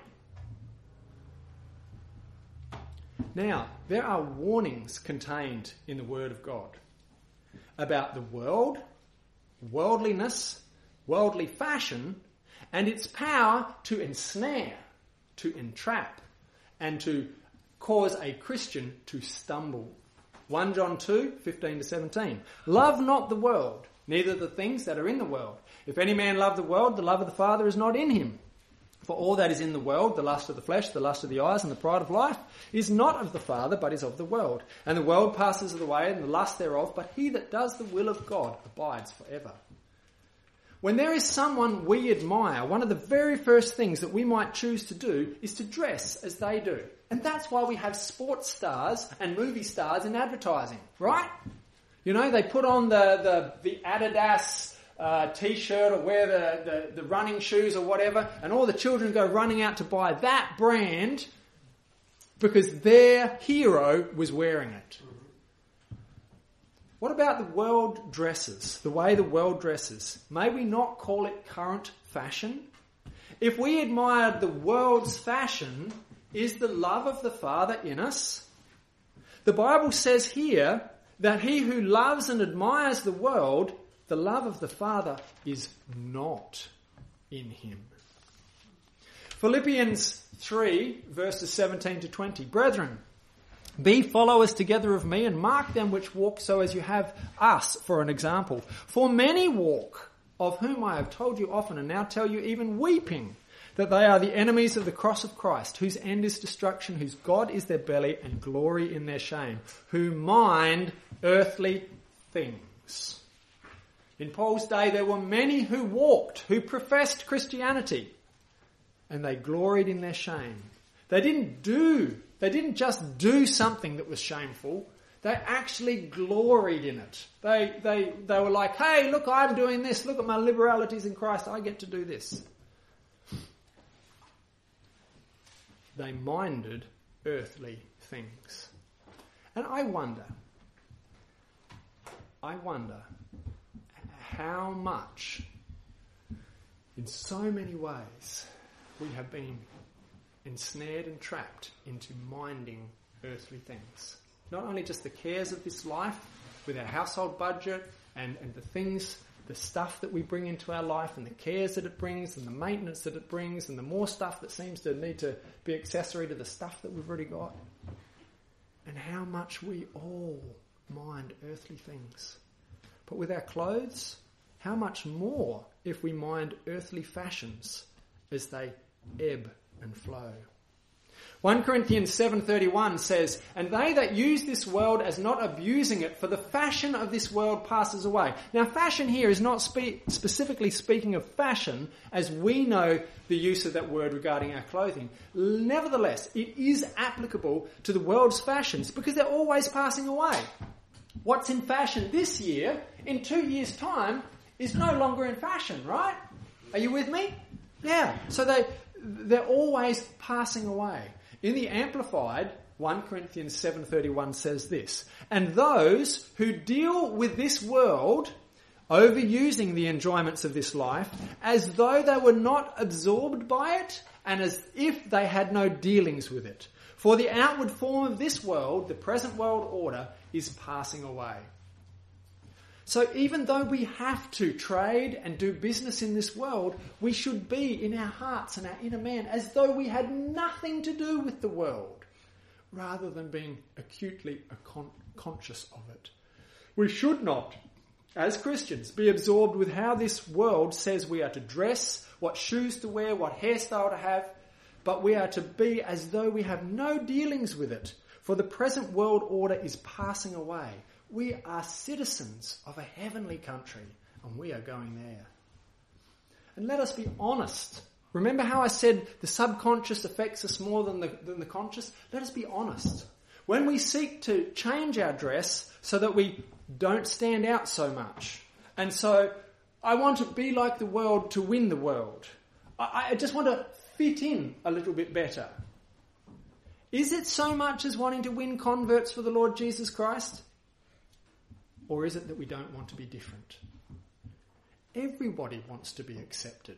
Now, there are warnings contained in the Word of God about the world, worldliness, worldly fashion, and its power to ensnare, to entrap, and to cause a Christian to stumble. 1 John 2, 15 to 17. Love not the world, neither the things that are in the world. If any man love the world, the love of the Father is not in him. For all that is in the world, the lust of the flesh, the lust of the eyes, and the pride of life, is not of the Father, but is of the world. And the world passes away, and the lust thereof, but he that does the will of God abides forever. When there is someone we admire, one of the very first things that we might choose to do is to dress as they do. And that's why we have sports stars and movie stars in advertising, right? You know, they put on the Adidas T-shirt or wear the running shoes or whatever, and all the children go running out to buy that brand because their hero was wearing it. What about the world dresses, the way the world dresses? May we not call it current fashion? If we admired the world's fashion, is the love of the Father in us? The Bible says here that he who loves and admires the world, the love of the Father is not in him. Philippians 3, verses 17 to 20. Brethren, be followers together of me, and mark them which walk so as you have us for an example. For many walk, of whom I have told you often, and now tell you even weeping, that they are the enemies of the cross of Christ, whose end is destruction, whose God is their belly, and glory in their shame, who mind earthly things. In Paul's day, there were many who walked, who professed Christianity, and they gloried in their shame. They didn't just do something that was shameful. They actually gloried in it. They were like, hey, look, I'm doing this. Look at my liberalities in Christ. I get to do this. They minded earthly things. And I wonder how much, in so many ways, we have been ensnared and trapped into minding earthly things. Not only just the cares of this life with our household budget and the things, the stuff that we bring into our life and the cares that it brings and the maintenance that it brings and the more stuff that seems to need to be accessory to the stuff that we've already got. And how much we all mind earthly things. But with our clothes, how much more if we mind earthly fashions as they ebb and flow. 1 Corinthians 7:31 says, and they that use this world as not abusing it, for the fashion of this world passes away. Now fashion here is not specifically speaking of fashion as we know the use of that word regarding our clothing. Nevertheless, it is applicable to the world's fashions because they're always passing away. What's in fashion this year, in 2 years' time, is no longer in fashion, right? Are you with me? Yeah. So they're always passing away. In the Amplified, 1 Corinthians 7:31 says this, and those who deal with this world, overusing the enjoyments of this life, as though they were not absorbed by it, and as if they had no dealings with it. For the outward form of this world, the present world order, is passing away. So even though we have to trade and do business in this world, we should be in our hearts and our inner man as though we had nothing to do with the world, rather than being acutely conscious of it. We should not, as Christians, be absorbed with how this world says we are to dress, what shoes to wear, what hairstyle to have, but we are to be as though we have no dealings with it, for the present world order is passing away. We are citizens of a heavenly country, and we are going there. And let us be honest. Remember how I said the subconscious affects us more than the conscious? Let us be honest. When we seek to change our dress so that we don't stand out so much, and so I want to be like the world to win the world. I just want to fit in a little bit better. Is it so much as wanting to win converts for the Lord Jesus Christ? Or is it that we don't want to be different? Everybody wants to be accepted.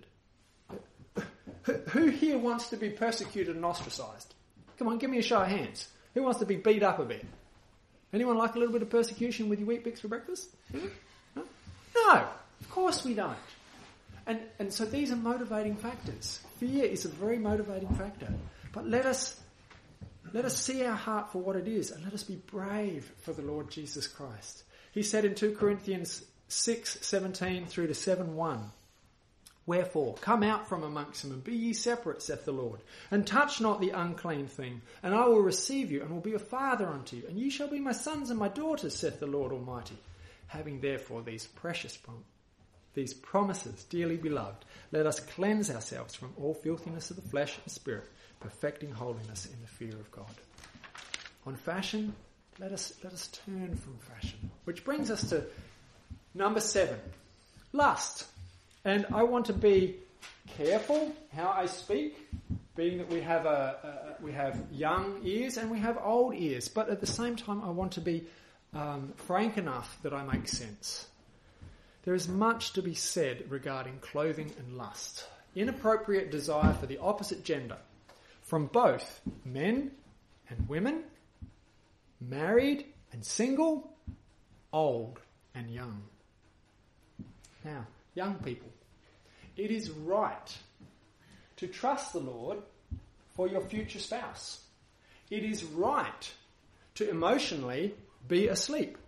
Who here wants to be persecuted and ostracised? Come on, give me a show of hands. Who wants to be beat up a bit? Anyone like a little bit of persecution with your Weet-Bix for breakfast? No, of course we don't. And so these are motivating factors. Fear is a very motivating factor. But let us see our heart for what it is, and let us be brave for the Lord Jesus Christ. He said in 2 Corinthians 6:17 through to 7:1, "Wherefore, come out from amongst them, and be ye separate, saith the Lord, and touch not the unclean thing, and I will receive you, and will be a father unto you, and ye shall be my sons and my daughters, saith the Lord Almighty. Having therefore these promises, dearly beloved, let us cleanse ourselves from all filthiness of the flesh and spirit, perfecting holiness in the fear of God." On fashion, let us turn from fashion. Which brings us to number 7, lust. And I want to be careful how I speak, being that we have young ears and we have old ears. But at the same time, I want to be frank enough that I make sense. There is much to be said regarding clothing and lust. Inappropriate desire for the opposite gender, from both men and women, married and single, old and young. Now, young people, it is right to trust the Lord for your future spouse. It is right to emotionally be asleep.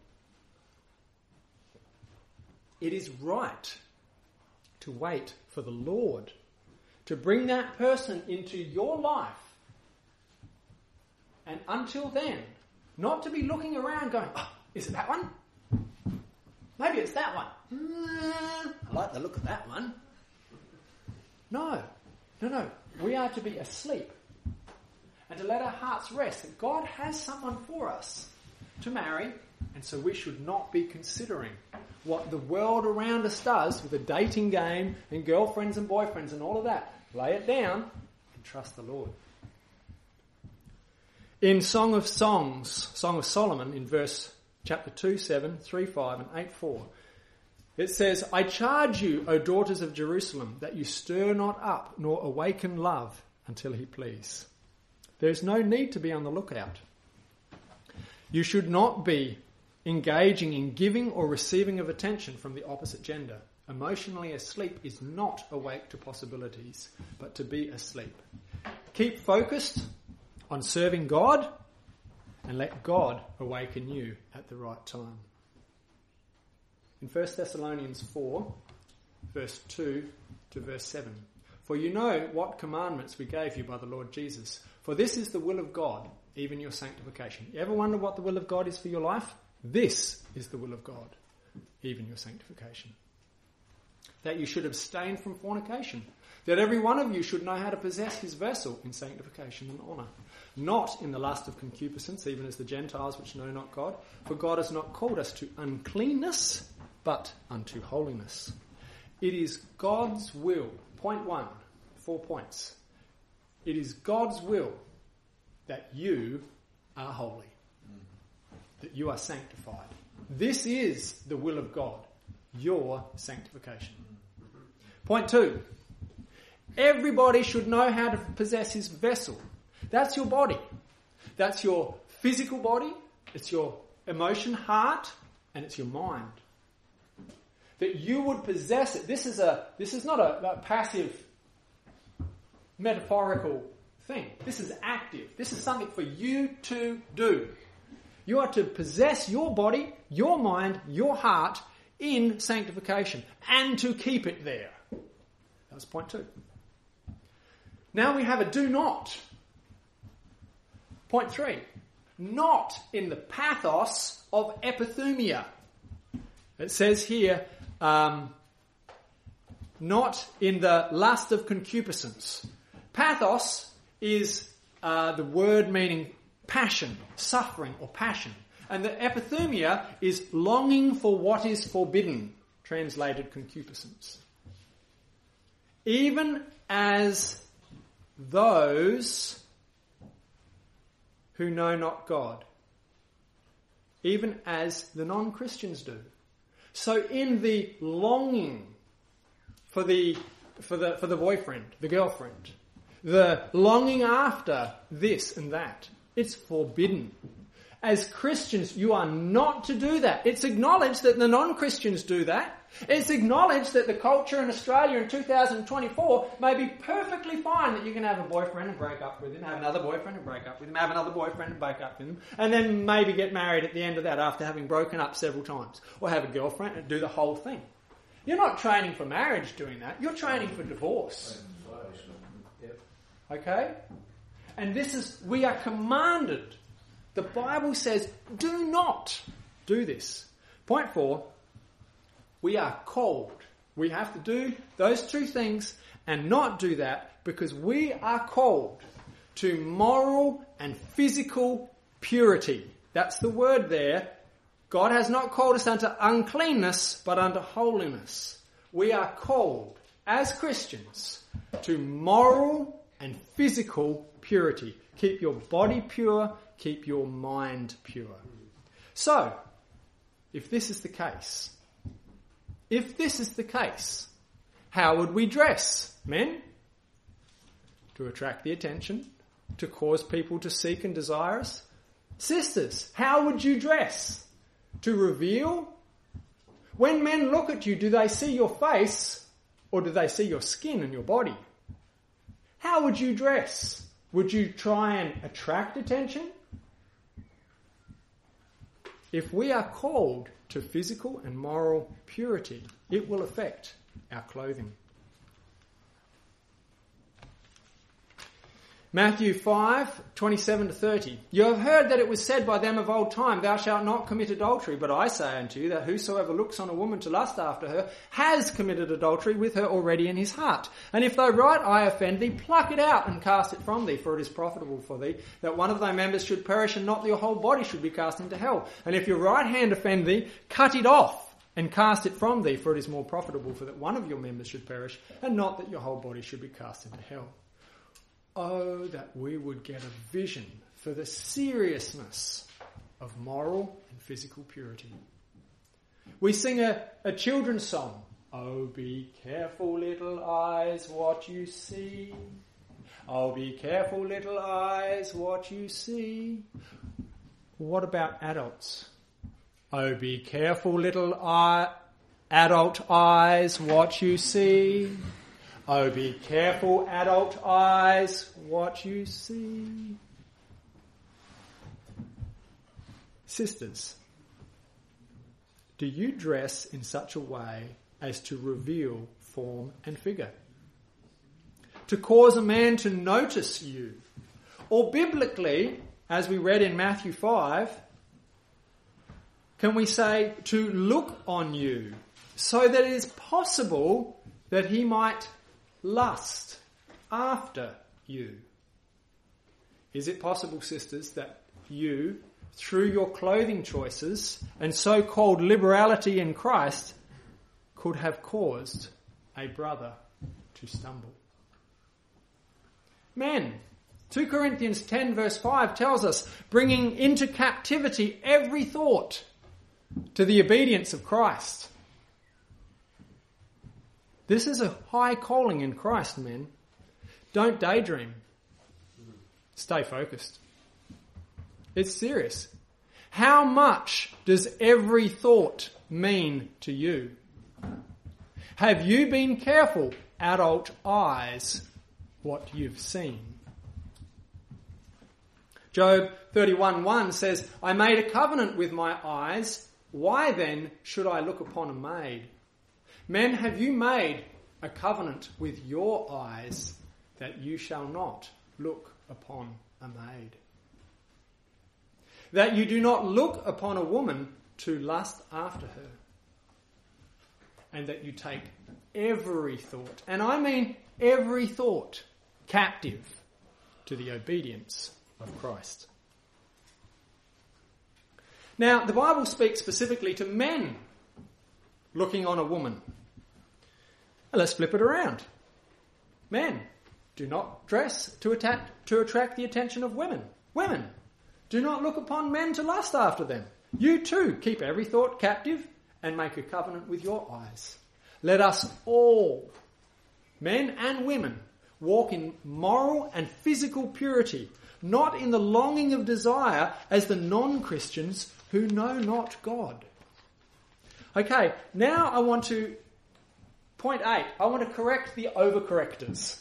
It is right to wait for the Lord to bring that person into your life. And until then, not to be looking around going, "Oh, is it that one? Maybe it's that one. I like the look of that one." No. We are to be asleep and to let our hearts rest that God has someone for us to marry, and so we should not be considering what the world around us does with a dating game and girlfriends and boyfriends and all of that. Lay it down and trust the Lord. In Song of Solomon, in chapter 2:7, 3:5 and 8:4, it says, "I charge you, O daughters of Jerusalem, that you stir not up nor awaken love until he please." There is no need to be on the lookout. You should not be engaging in giving or receiving of attention from the opposite gender. Emotionally asleep is not awake to possibilities, but to be asleep. Keep focused on serving God and let God awaken you at the right time. In 1 Thessalonians 4, verse 2 to verse 7, "For you know what commandments we gave you by the Lord Jesus. For this is the will of God, even your sanctification." You ever wonder what the will of God is for your life? This is the will of God, even your sanctification. That you should abstain from fornication. That every one of you should know how to possess his vessel in sanctification and honour. Not in the lust of concupiscence, even as the Gentiles which know not God. For God has not called us to uncleanness, but unto holiness. It is God's will. Point 1, 4 points. It is God's will that you are holy. That you are sanctified. This is the will of God, your sanctification. Point 2. Everybody should know how to possess his vessel. That's your body. That's your physical body. It's your emotion, heart, and it's your mind. that you would possess it. This is not a passive, metaphorical thing. This is active. This is something for you to do. You are to possess your body, your mind, your heart in sanctification and to keep it there. That was point 2. Now we have a do not. Point 3. Not in the pathos of epithumia. It says here, not in the lust of concupiscence. Pathos is the word meaning passion, suffering or passion. And the epithumia is longing for what is forbidden, translated concupiscence. Even as those who know not God, even as the non-Christians do. So in the longing for the boyfriend, the girlfriend, the longing after this and that, it's forbidden. As Christians, you are not to do that. It's acknowledged that the non-Christians do that. It's acknowledged that the culture in Australia in 2024 may be perfectly fine that you can have a boyfriend and break up with him, have another boyfriend and break up with him, have another boyfriend and break up with him, and then maybe get married at the end of that after having broken up several times. Or have a girlfriend and do the whole thing. You're not training for marriage doing that. You're training for divorce. Okay? And we are commanded. The Bible says, do not do this. Point 4, we are called. We have to do those 2 things and not do that because we are called to moral and physical purity. That's the word there. God has not called us unto uncleanness, but unto holiness. We are called, as Christians, to moral and physical purity. Keep your body pure, keep your mind pure. So, if this is the case, how would we dress, men? To attract the attention, to cause people to seek and desire us. Sisters, how would you dress? To reveal? When men look at you, do they see your face or do they see your skin and your body? How would you dress? Would you try and attract attention? If we are called to physical and moral purity, it will affect our clothing. Matthew 5:27-30. You have heard that it was said by them of old time, thou shalt not commit adultery. But I say unto you that whosoever looks on a woman to lust after her has committed adultery with her already in his heart. And if thy right eye offend thee, pluck it out and cast it from thee, for it is profitable for thee that one of thy members should perish, and not your whole body should be cast into hell. And if your right hand offend thee, cut it off and cast it from thee, for it is more profitable for that one of your members should perish, and not that your whole body should be cast into hell. Oh, that we would get a vision for the seriousness of moral and physical purity. We sing a children's song. Oh, be careful, little eyes, what you see. Oh, be careful, little eyes, what you see. What about adults? Oh, be careful, little adult eyes, what you see. Oh, be careful, adult eyes, what you see. Sisters, do you dress in such a way as to reveal form and figure? To cause a man to notice you? Or biblically, as we read in Matthew 5, can we say to look on you so that it is possible that he might lust after you? Is it possible, sisters, that you, through your clothing choices and so-called liberality in Christ, could have caused a brother to stumble? Men, 2 Corinthians 10 verse 5 tells us, bringing into captivity every thought to the obedience of Christ. This is a high calling in Christ, men. Don't daydream. Stay focused. It's serious. How much does every thought mean to you? Have you been careful, adult eyes, what you've seen? Job 31:1 says, I made a covenant with my eyes. Why then should I look upon a maid? Men, have you made a covenant with your eyes that you shall not look upon a maid? That you do not look upon a woman to lust after her. And that you take every thought, and I mean every thought, captive to the obedience of Christ. Now, the Bible speaks specifically to men looking on a woman. Let's flip it around. Men, do not dress to attract the attention of women. Women, do not look upon men to lust after them. You too keep every thought captive and make a covenant with your eyes. Let us all, men and women, walk in moral and physical purity, not in the longing of desire as the non-Christians who know not God. Okay, now I want to, point 8, I want to correct the overcorrectors.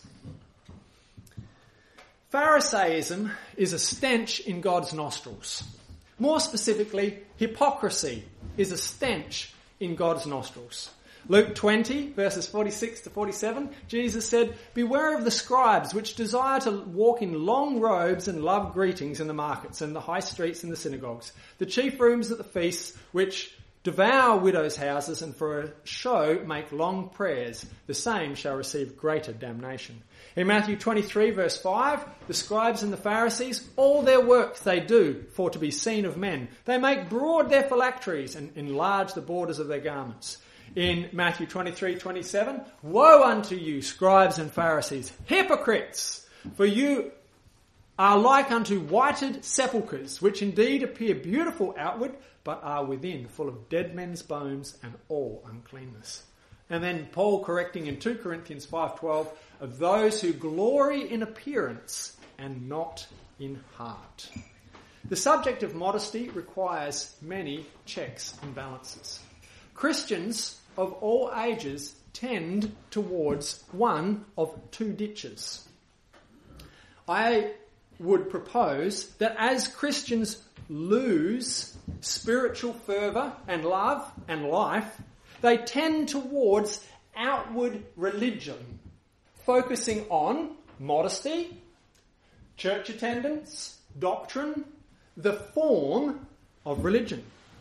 Pharisaism is a stench in God's nostrils. More specifically, hypocrisy is a stench in God's nostrils. Luke 20, verses 46 to 47, Jesus said, Beware of the scribes which desire to walk in long robes and love greetings in the markets and the high streets and the synagogues, the chief rooms at the feasts, which devour widows' houses and for a show make long prayers. The same shall receive greater damnation. In Matthew 23, verse 5, the scribes and the Pharisees, all their works they do for to be seen of men. They make broad their phylacteries and enlarge the borders of their garments. In Matthew 23:27, Woe unto you, scribes and Pharisees, hypocrites! For you are like unto whited sepulchres, which indeed appear beautiful outward, but are within full of dead men's bones and all uncleanness. And then Paul correcting in 2 Corinthians 5:12, of those who glory in appearance and not in heart. The subject of modesty requires many checks and balances. Christians of all ages tend towards one of two ditches. I would propose that as Christians lose spiritual fervour and love and life, they tend towards outward religion, focusing on modesty, church attendance, doctrine, the form of religion.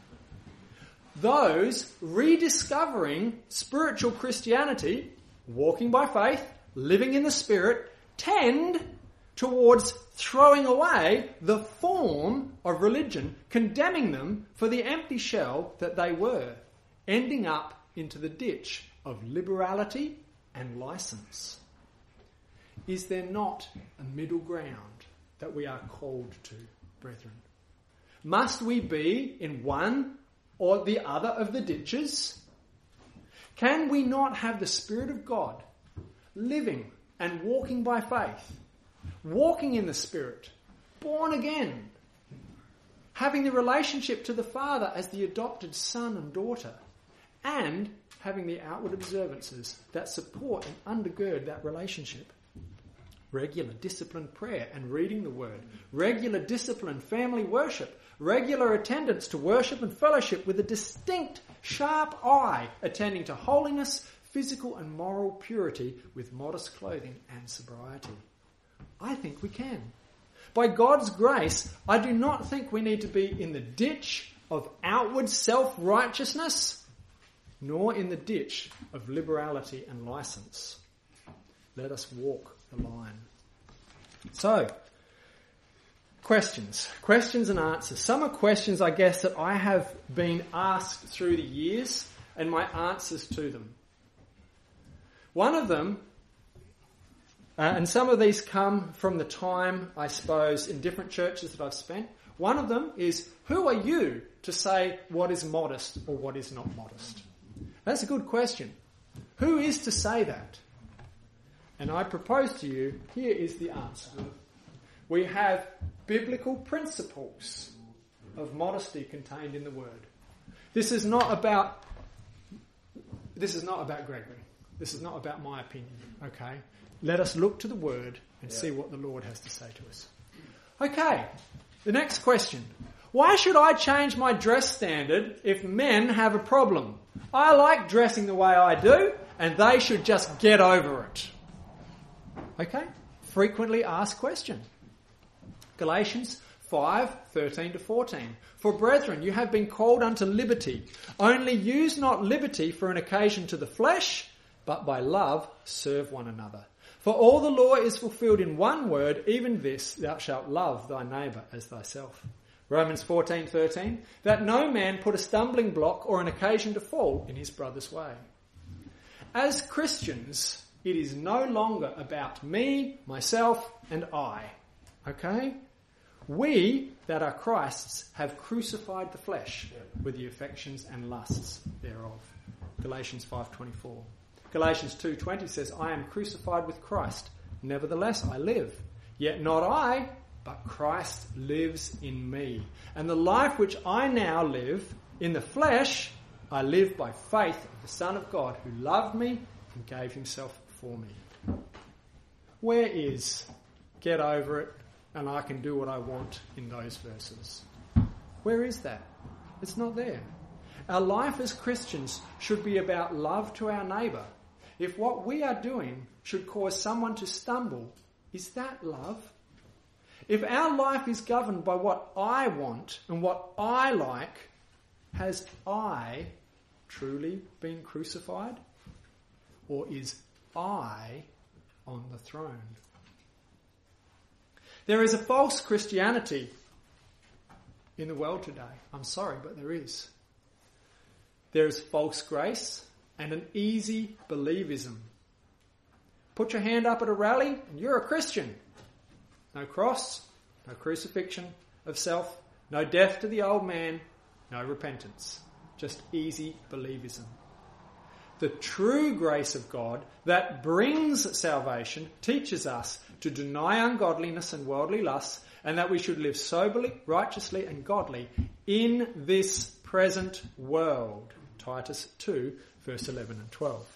Those rediscovering spiritual Christianity, walking by faith, living in the Spirit, tend towards throwing away the form of religion, condemning them for the empty shell that they were, ending up into the ditch of liberality and license. Is there not a middle ground that we are called to, brethren? Must we be in one or the other of the ditches? Can we not have the Spirit of God living and walking by faith, walking in the Spirit, born again, having the relationship to the Father as the adopted son and daughter, and having the outward observances that support and undergird that relationship? Regular disciplined prayer and reading the Word, regular disciplined family worship, regular attendance to worship and fellowship with a distinct, sharp eye, attending to holiness, physical and moral purity with modest clothing and sobriety. I think we can. By God's grace, I do not think we need to be in the ditch of outward self-righteousness, nor in the ditch of liberality and license. Let us walk the line. So, questions and answers. Some are questions, I guess, that I have been asked through the years and my answers to them. One of them, and some of these come from the time, I suppose, in different churches that I've spent. One of them is, who are you to say what is modest or what is not modest? That's a good question. Who is to say that? And I propose to you, here is the answer. We have biblical principles of modesty contained in the Word. This is not about Gregory. This is not about my opinion, okay? Let us look to the Word and see what the Lord has to say to us. Okay, the next question. Why should I change my dress standard if men have a problem? I like dressing the way I do, and they should just get over it. Okay? Frequently asked question. Galatians 5:13-14. For brethren, you have been called unto liberty. Only use not liberty for an occasion to the flesh, but by love serve one another. For all the law is fulfilled in one word, even this, thou shalt love thy neighbour as thyself. Romans 14:13, that no man put a stumbling block or an occasion to fall in his brother's way. As Christians, it is no longer about me, myself, and I. Okay? We that are Christ's have crucified the flesh with the affections and lusts thereof. Galatians 5:24. Galatians 2:20 says, I am crucified with Christ. Nevertheless I live. Yet not I, but Christ lives in me. And the life which I now live in the flesh, I live by faith of the Son of God who loved me and gave himself for me. Where is get over it and I can do what I want in those verses? Where is that? It's not there. Our life as Christians should be about love to our neighbour. If what we are doing should cause someone to stumble, is that love? If our life is governed by what I want and what I like, has I truly been crucified? Or is I on the throne? There is a false Christianity in the world today. I'm sorry, but there is. There is false grace and an easy believism. Put your hand up at a rally and you're a Christian. No cross, no crucifixion of self, no death to the old man, no repentance. Just easy believism. The true grace of God that brings salvation teaches us to deny ungodliness and worldly lusts, and that we should live soberly, righteously and godly in this present world. Titus 2, verse 11 and 12.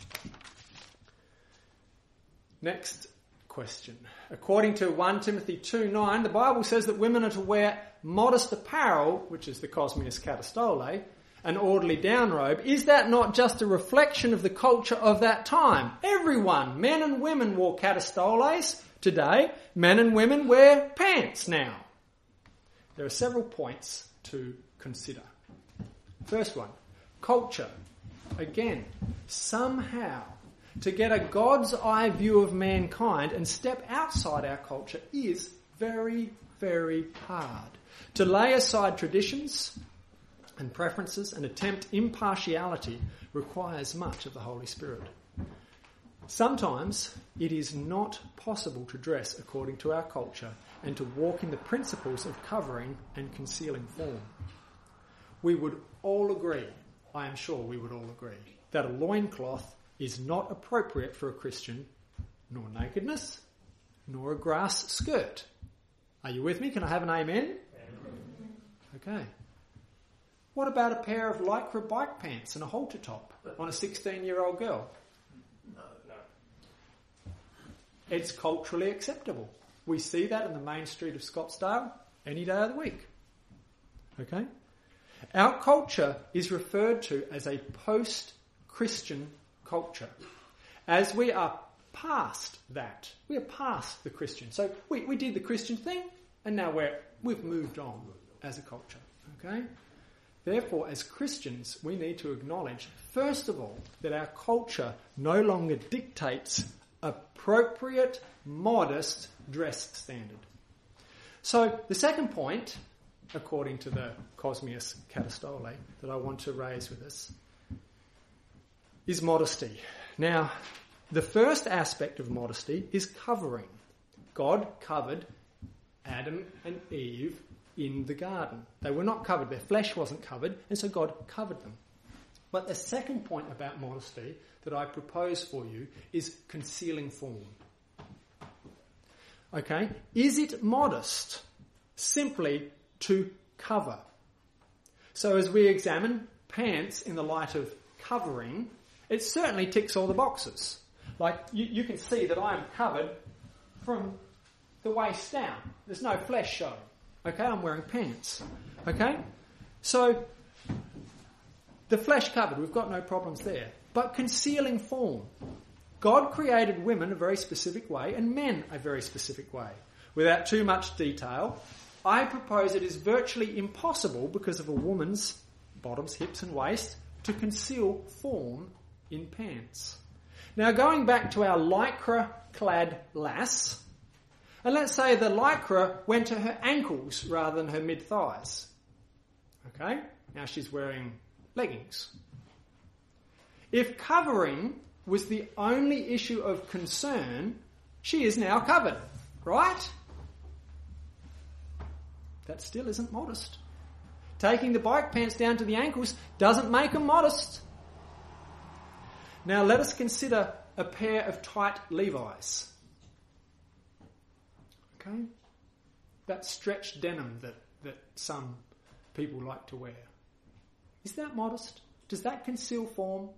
Next question. According to 1 Timothy 2:9, the Bible says that women are to wear modest apparel, which is the cosmias catastole, an orderly downrobe. Is that not just a reflection of the culture of that time? Everyone, men and women, wore catastoles today. Men and women wear pants now. There are several points to consider. First one, culture. Again, somehow to get a God's eye view of mankind and step outside our culture is very, very hard. To lay aside traditions and preferences and attempt impartiality requires much of the Holy Spirit. Sometimes it is not possible to dress according to our culture and to walk in the principles of covering and concealing form. We would all agree, I am sure we would all agree, that a loincloth is not appropriate for a Christian, nor nakedness, nor a grass skirt. Are you with me? Can I have an amen? Okay. What about a pair of lycra bike pants and a halter top on a 16-year-old girl? No. It's culturally acceptable. We see that in the main street of Scottsdale any day of the week. Okay? Our culture is referred to as a post-Christian culture. As we are past that, we are past the Christian. So we did the Christian thing and now we've moved on as a culture. Okay? Therefore, as Christians, we need to acknowledge, first of all, that our culture no longer dictates appropriate, modest dress standard. So the second point, according to the Cosmias Catastole, that I want to raise with us, is modesty. Now, the first aspect of modesty is covering. God covered Adam and Eve in the garden. They were not covered, their flesh wasn't covered, and so God covered them. But the second point about modesty that I propose for you is concealing form. Okay? Is it modest simply to cover? So as we examine pants in the light of covering It certainly ticks all the boxes. Like, you can see that I'm covered from the waist down. There's no flesh showing. Okay, I'm wearing pants. Okay? So, the flesh covered, we've got no problems there. But concealing form. God created women a very specific way and men a very specific way. Without too much detail, I propose it is virtually impossible because of a woman's bottoms, hips and waist to conceal form in pants. Now going back to our lycra-clad lass, and let's say the lycra went to her ankles rather than her mid-thighs. Okay? Now she's wearing leggings. If covering was the only issue of concern, she is now covered, right? That still isn't modest. Taking the bike pants down to the ankles doesn't make them modest. Now let us consider a pair of tight Levi's. Okay? That stretched denim that some people like to wear. Is that modest? Does that conceal form?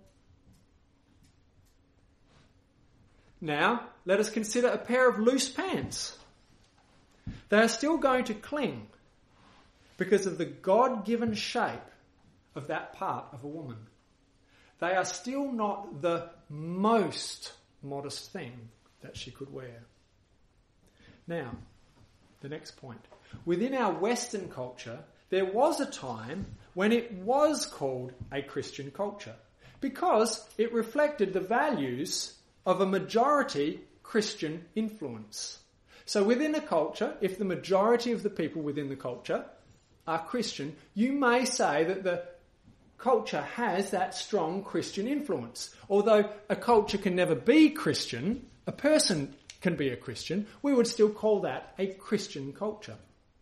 Now, let us consider a pair of loose pants. They are still going to cling because of the God-given shape of that part of a woman. They are still not the most modest thing that she could wear. Now, the next point. Within our Western culture, there was a time when it was called a Christian culture because it reflected the values of a majority Christian influence. So within a culture, if the majority of the people within the culture are Christian, you may say that the culture has that strong Christian influence. Although a culture can never be Christian, a person can be a Christian, we would still call that a Christian culture.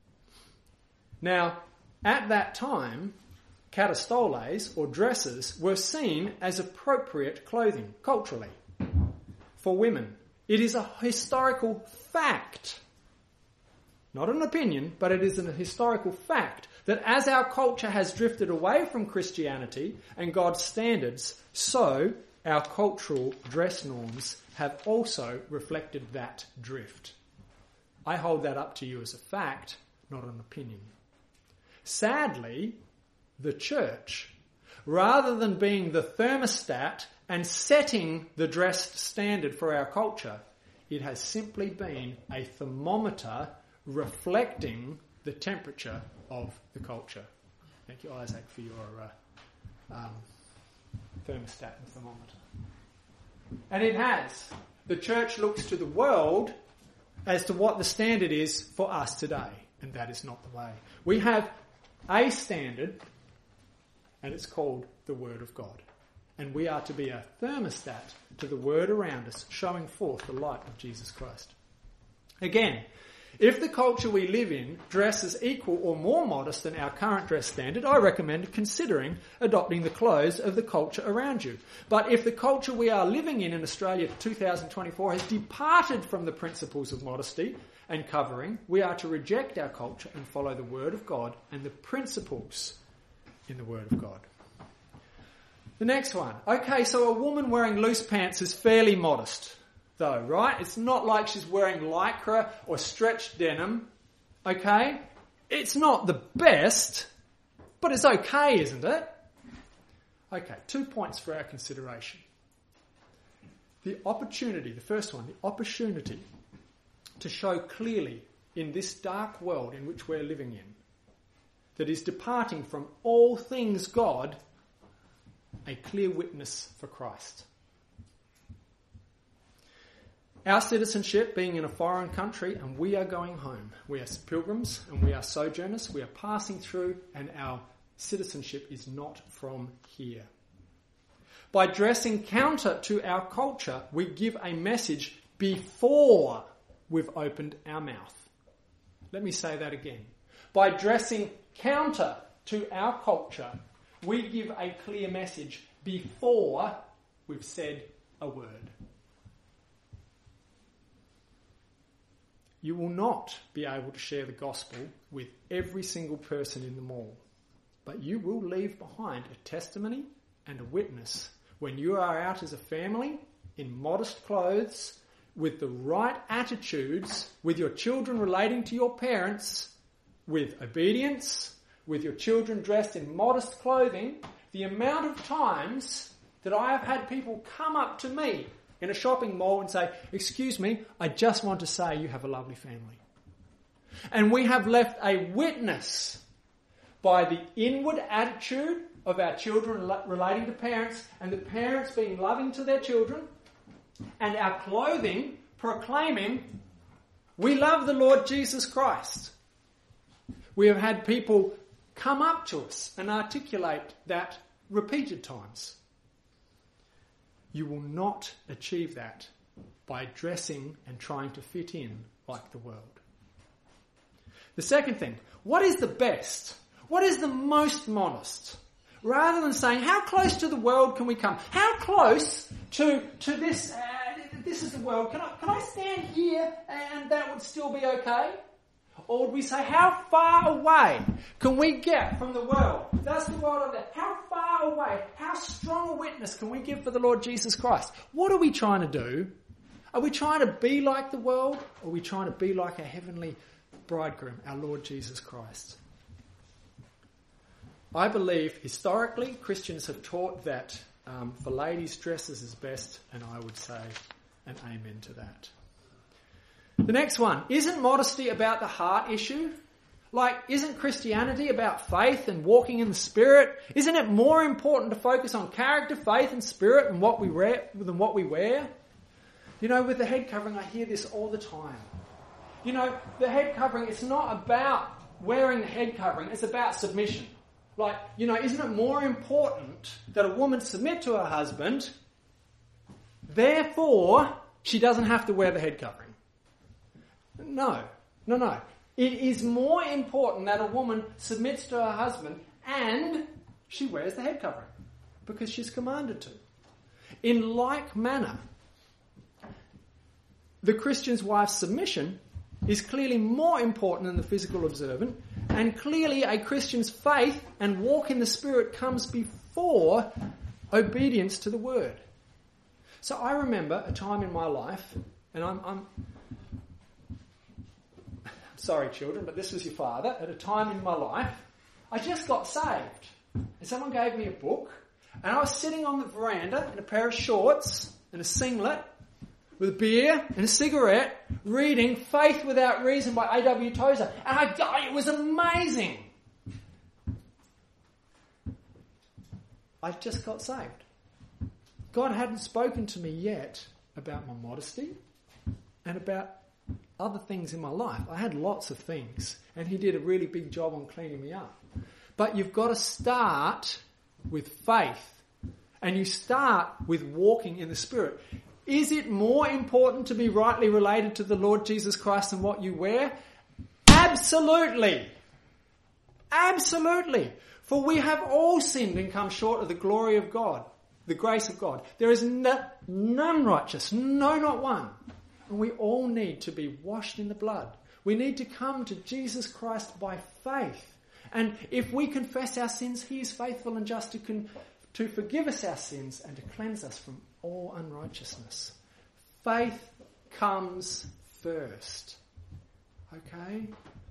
Now, at that time, catastoles or dresses were seen as appropriate clothing culturally for women. It is a historical fact, not an opinion, but it is a historical fact that as our culture has drifted away from Christianity and God's standards, so our cultural dress norms have also reflected that drift. I hold that up to you as a fact, not an opinion. Sadly, the church, rather than being the thermostat and setting the dress standard for our culture, it has simply been a thermometer reflecting the temperature of the culture. Thank you, Isaac, for your thermostat and thermometer. And it has. The church looks to the world as to what the standard is for us today, and that is not the way. We have a standard, and it's called the Word of God. And we are to be a thermostat to the Word around us, showing forth the light of Jesus Christ. Again, if the culture we live in dresses equal or more modest than our current dress standard, I recommend considering adopting the clothes of the culture around you. But if the culture we are living in Australia 2024 has departed from the principles of modesty and covering, we are to reject our culture and follow the Word of God and the principles in the Word of God. The next one. Okay, so a woman wearing loose pants is fairly modest, though, right? It's not like she's wearing lycra or stretched denim, okay? It's not the best, but it's okay, isn't it? Okay, 2 points for our consideration. The opportunity, the first one, the opportunity to show clearly in this dark world in which we're living in, that is departing from all things God, a clear witness for Christ. Our citizenship being in a foreign country, and we are going home. We are pilgrims and we are sojourners. We are passing through, and our citizenship is not from here. By dressing counter to our culture, we give a message before we've opened our mouth. Let me say that again. By dressing counter to our culture, we give a clear message before we've said a word. You will not be able to share the gospel with every single person in the mall, but you will leave behind a testimony and a witness when you are out as a family in modest clothes, with the right attitudes, with your children relating to your parents, with obedience, with your children dressed in modest clothing, the amount of times that I have had people come up to me in a shopping mall and say, "Excuse me, I just want to say you have a lovely family." And we have left a witness by the inward attitude of our children relating to parents, and the parents being loving to their children, and our clothing proclaiming, "We love the Lord Jesus Christ." We have had people come up to us and articulate that repeated times. You will not achieve that by dressing and trying to fit in like the world. The second thing, what is the best? What is the most modest? Rather than saying, how close to the world can we come? How close to this, this is the world. Can I stand here and that would still be okay? Or would we say, how far away can we get from the world? That's the world over there. How far away, how strong a witness can we give for the Lord Jesus Christ? What are we trying to do? Are we trying to be like the world? Or are we trying to be like our heavenly bridegroom, our Lord Jesus Christ? I believe historically Christians have taught that for ladies dresses is best, and I would say an amen to that. The next one, isn't modesty about the heart issue? Like, isn't Christianity about faith and walking in the Spirit? Isn't it more important to focus on character, faith and spirit than what we wear? You know, with the head covering, I hear this all the time. You know, the head covering, it's not about wearing the head covering, it's about submission. Like, you know, isn't it more important that a woman submit to her husband, therefore she doesn't have to wear the head covering? No. It is more important that a woman submits to her husband and she wears the head covering because she's commanded to. In like manner, the Christian's wife's submission is clearly more important than the physical observant, and clearly a Christian's faith and walk in the Spirit comes before obedience to the Word. So I remember a time in my life, and I'm sorry children, but this was your father, at a time in my life, I just got saved. And someone gave me a book, and I was sitting on the veranda in a pair of shorts and a singlet, with a beer and a cigarette, reading Faith Without Reason by A.W. Tozer. And it was amazing. I just got saved. God hadn't spoken to me yet about my modesty and about other things in my life. I had lots of things, and He did a really big job on cleaning me up. But you've got to start with faith, and you start with walking in the Spirit. Is it more important to be rightly related to the Lord Jesus Christ than what you wear? Absolutely. Absolutely. For we have all sinned and come short of the glory of God, the grace of God. There is none righteous, no, not one. And we all need to be washed in the blood. We need to come to Jesus Christ by faith. And if we confess our sins, He is faithful and just to forgive us our sins and to cleanse us from all unrighteousness. Faith comes first. Okay?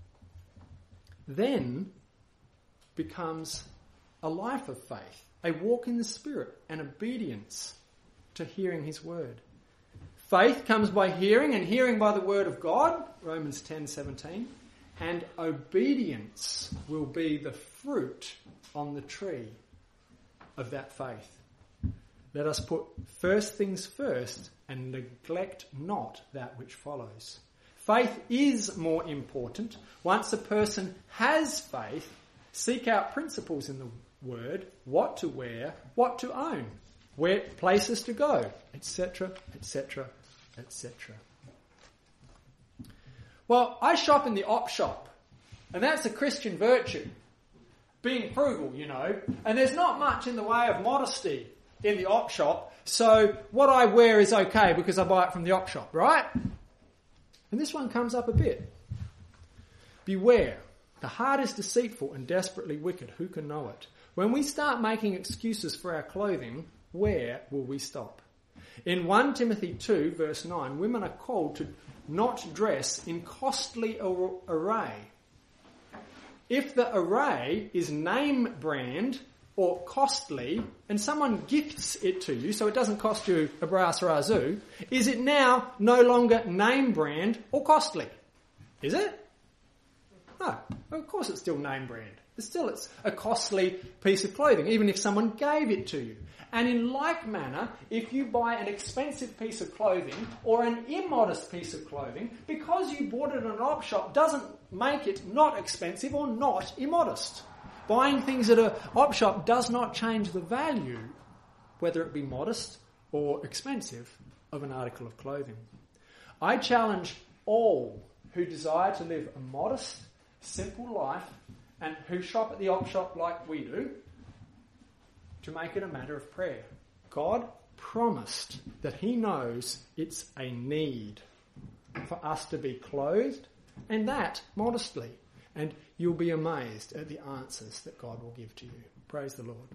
Then becomes a life of faith, a walk in the Spirit, and obedience to hearing His word. Faith comes by hearing, and hearing by the word of God, Romans 10:17, and obedience will be the fruit on the tree of that faith. Let us put first things first and neglect not that which follows. Faith is more important. Once a person has faith, seek out principles in the word, what to wear, what to own, where places to go, etc., etc., etc. Well, I shop in the op shop, and that's a Christian virtue. Being frugal, you know, and there's not much in the way of modesty in the op shop, so what I wear is okay because I buy it from the op shop, right? And this one comes up a bit. Beware, the heart is deceitful and desperately wicked, who can know it? When we start making excuses for our clothing, where will we stop? In 1 Timothy 2, verse 9, women are called to not dress in costly array. If the array is name brand or costly, and someone gifts it to you, so it doesn't cost you a brass razoo, is it now no longer name brand or costly? Is it? No, of course it's still name brand. It's a costly piece of clothing, even if someone gave it to you. And in like manner, if you buy an expensive piece of clothing or an immodest piece of clothing, because you bought it in an op shop doesn't make it not expensive or not immodest. Buying things at an op shop does not change the value, whether it be modest or expensive, of an article of clothing. I challenge all who desire to live a modest, simple life and who shop at the op shop like we do, to make it a matter of prayer. God promised that he knows it's a need for us to be clothed, and that modestly. And you'll be amazed at the answers that God will give to you. Praise the Lord.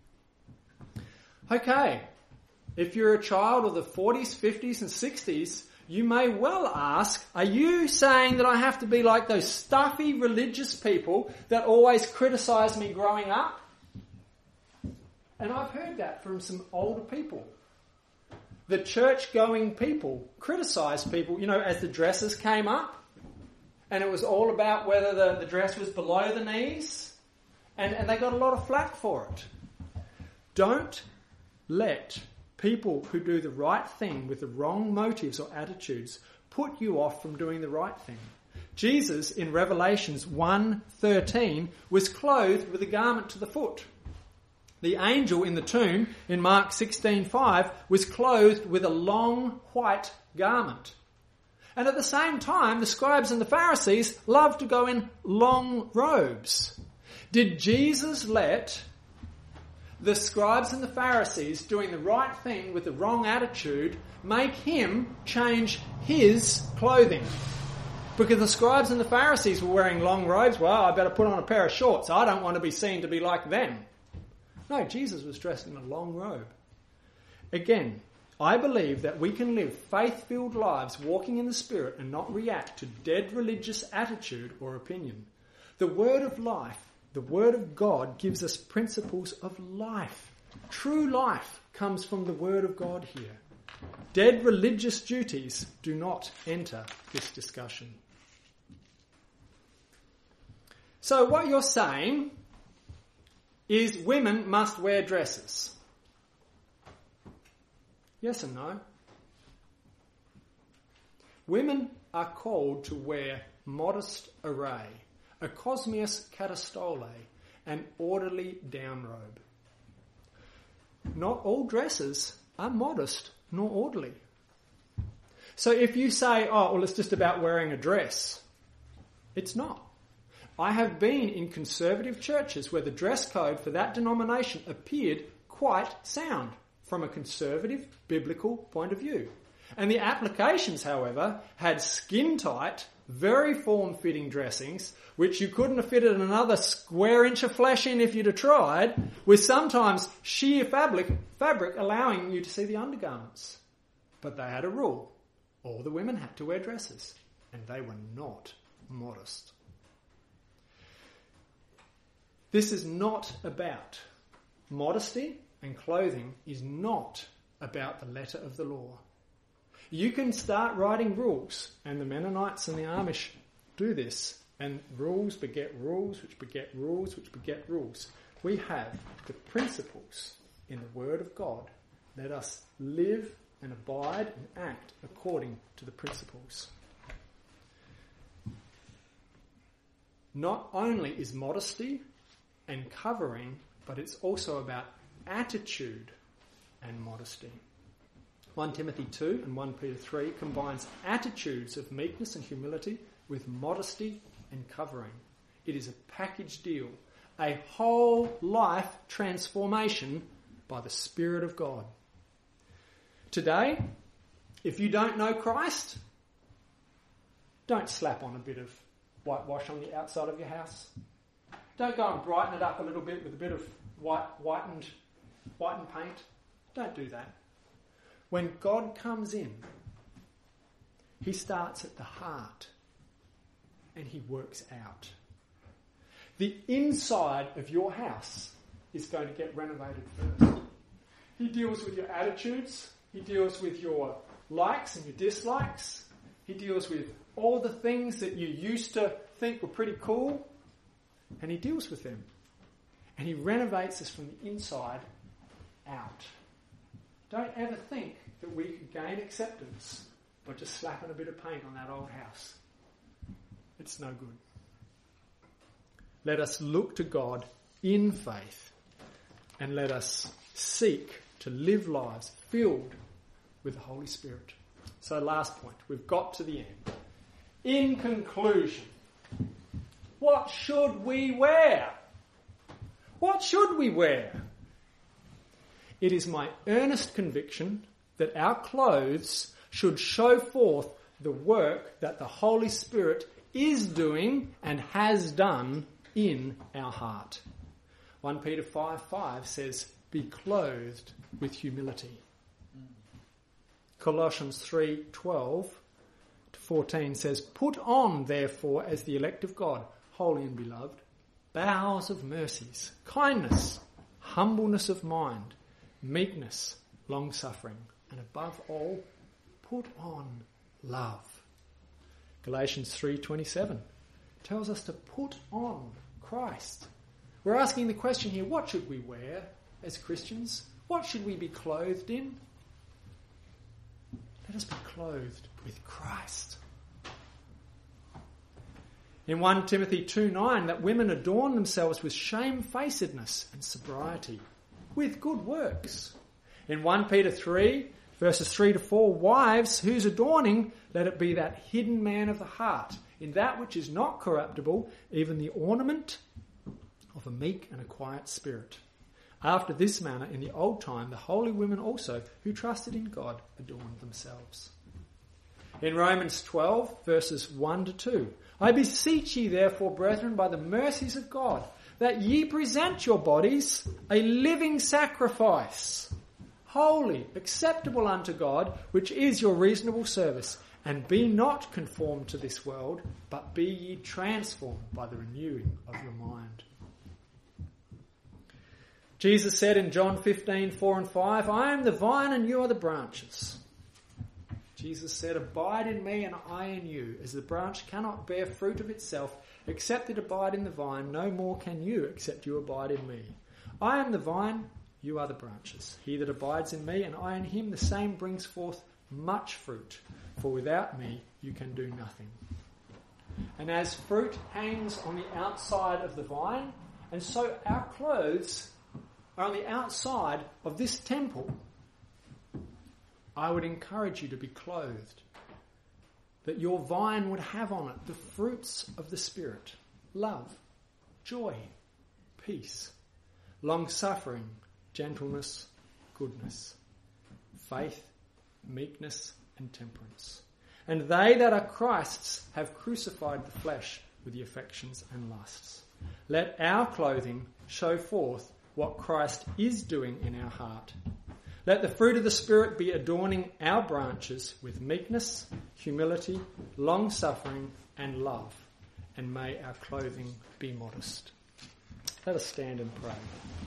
Okay, if you're a child of the 40s, 50s and 60s, you may well ask, are you saying that I have to be like those stuffy religious people that always criticise me growing up? And I've heard that from some older people. The church-going people criticised people, as the dresses came up, and it was all about whether the dress was below the knees, and they got a lot of flack for it. Don't let people who do the right thing with the wrong motives or attitudes put you off from doing the right thing. Jesus, in Revelations 1:13, was clothed with a garment to the foot. The angel in the tomb, in Mark 16:5, was clothed with a long white garment. And at the same time, the scribes and the Pharisees loved to go in long robes. Did Jesus let the scribes and the Pharisees doing the right thing with the wrong attitude make him change his clothing? Because the scribes and the Pharisees were wearing long robes. Well, I better put on a pair of shorts. I don't want to be seen to be like them. No, Jesus was dressed in a long robe. Again, I believe that we can live faith-filled lives walking in the Spirit and not react to dead religious attitude or opinion. The word of life, the word of God, gives us principles of life. True life comes from the word of God here. Dead religious duties do not enter this discussion. So what you're saying is women must wear dresses. Yes and no. Women are called to wear modest array, a cosmias catastole, an orderly downrobe. Not all dresses are modest nor orderly. So if you say, it's just about wearing a dress, it's not. I have been in conservative churches where the dress code for that denomination appeared quite sound from a conservative biblical point of view. And the applications, however, had skin-tight, very form-fitting dressings, which you couldn't have fitted another square inch of flesh in if you'd have tried, with sometimes sheer fabric allowing you to see the undergarments. But they had a rule. All the women had to wear dresses, and they were not modest. This is not about modesty, and clothing is not about the letter of the law. You can start writing rules, and the Mennonites and the Amish do this, and rules beget rules, which beget rules, which beget rules. We have the principles in the Word of God. Let us live and abide and act according to the principles. Not only is modesty and covering, but it's also about attitude and modesty. 1 Timothy 2 and 1 Peter 3 combines attitudes of meekness and humility with modesty and covering. It is a package deal, a whole life transformation by the Spirit of God. Today, if you don't know Christ, don't slap on a bit of whitewash on the outside of your house. Don't go and brighten it up a little bit with a bit of whitened paint. Don't do that. When God comes in, he starts at the heart and he works out. The inside of your house is going to get renovated first. He deals with your attitudes. He deals with your likes and your dislikes. He deals with all the things that you used to think were pretty cool. And he deals with them. And he renovates us from the inside out. Don't ever think that we could gain acceptance by just slapping a bit of paint on that old house. It's no good. Let us look to God in faith and let us seek to live lives filled with the Holy Spirit. So last point, we've got to the end. In conclusion, what should we wear? What should we wear? It is my earnest conviction that our clothes should show forth the work that the Holy Spirit is doing and has done in our heart. 1 Peter 5:5 says, be clothed with humility. Colossians 3:12-14 says, put on, therefore, as the elect of God, holy and beloved, bowels of mercies, kindness, humbleness of mind, meekness, long-suffering, and above all, put on love. Galatians 3:27 tells us to put on Christ. We're asking the question here, what should we wear as Christians? What should we be clothed in? Let us be clothed with Christ. In 1 Timothy 2:9, that women adorn themselves with shamefacedness and sobriety, with good works. In 1 Peter 3, verses 3-4, wives, whose adorning, let it be that hidden man of the heart, in that which is not corruptible, even the ornament of a meek and a quiet spirit. After this manner, in the old time, the holy women also, who trusted in God, adorned themselves. In Romans 12, verses 1-2, I beseech ye therefore, brethren, by the mercies of God, that ye present your bodies a living sacrifice, holy, acceptable unto God, which is your reasonable service. And be not conformed to this world, but be ye transformed by the renewing of your mind. Jesus said in John 15:4-5, I am the vine and you are the branches. Jesus said, abide in me and I in you. As the branch cannot bear fruit of itself, except it abide in the vine, no more can you, except you abide in me. I am the vine, you are the branches. He that abides in me and I in him, the same brings forth much fruit. For without me you can do nothing. And as fruit hangs on the outside of the vine, and so our clothes are on the outside of this temple, I would encourage you to be clothed, that your vine would have on it the fruits of the Spirit: love, joy, peace, long-suffering, gentleness, goodness, faith, meekness, and temperance. And they that are Christ's have crucified the flesh with the affections and lusts. Let our clothing show forth what Christ is doing in our heart. Let the fruit of the Spirit be adorning our branches with meekness, humility, long-suffering, and love. And may our clothing be modest. Let us stand and pray.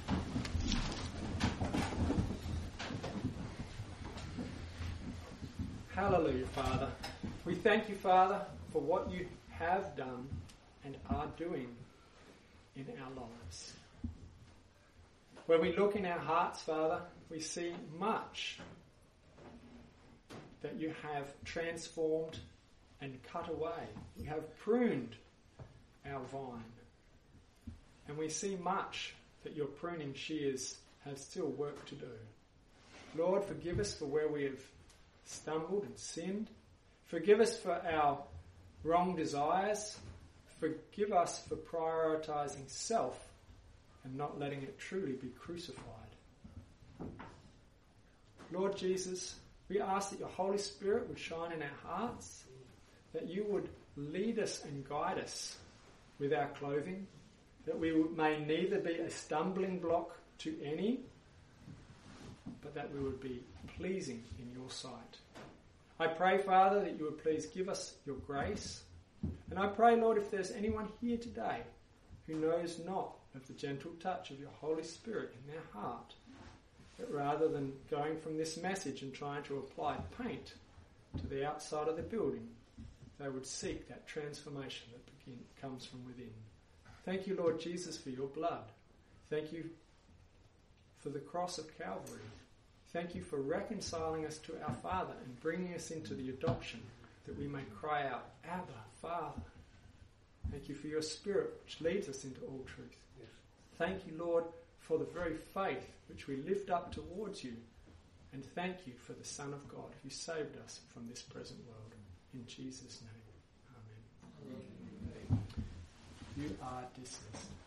Hallelujah, Father. We thank you, Father, for what you have done and are doing in our lives. When we look in our hearts, Father, we see much that you have transformed and cut away. You have pruned our vine. And we see much that your pruning shears have still work to do. Lord, forgive us for where we have stumbled and sinned. Forgive us for our wrong desires. Forgive us for prioritising self and not letting it truly be crucified. Lord Jesus, we ask that your Holy Spirit would shine in our hearts, that you would lead us and guide us with our clothing, that we may neither be a stumbling block to any, but that we would be pleasing in your sight. I pray, Father, that you would please give us your grace. And I pray, Lord, if there's anyone here today who knows not of the gentle touch of your Holy Spirit in their heart, that rather than going from this message and trying to apply paint to the outside of the building, they would seek that transformation that comes from within. Thank you, Lord Jesus, for your blood. Thank you for the cross of Calvary. Thank you for reconciling us to our Father and bringing us into the adoption that we may cry out, Abba, Father. Thank you for your Spirit which leads us into all truth. Yes. Thank you, Lord, for the very faith which we lift up towards you. And thank you for the Son of God who saved us from this present world. In Jesus' name, amen. You are dismissed.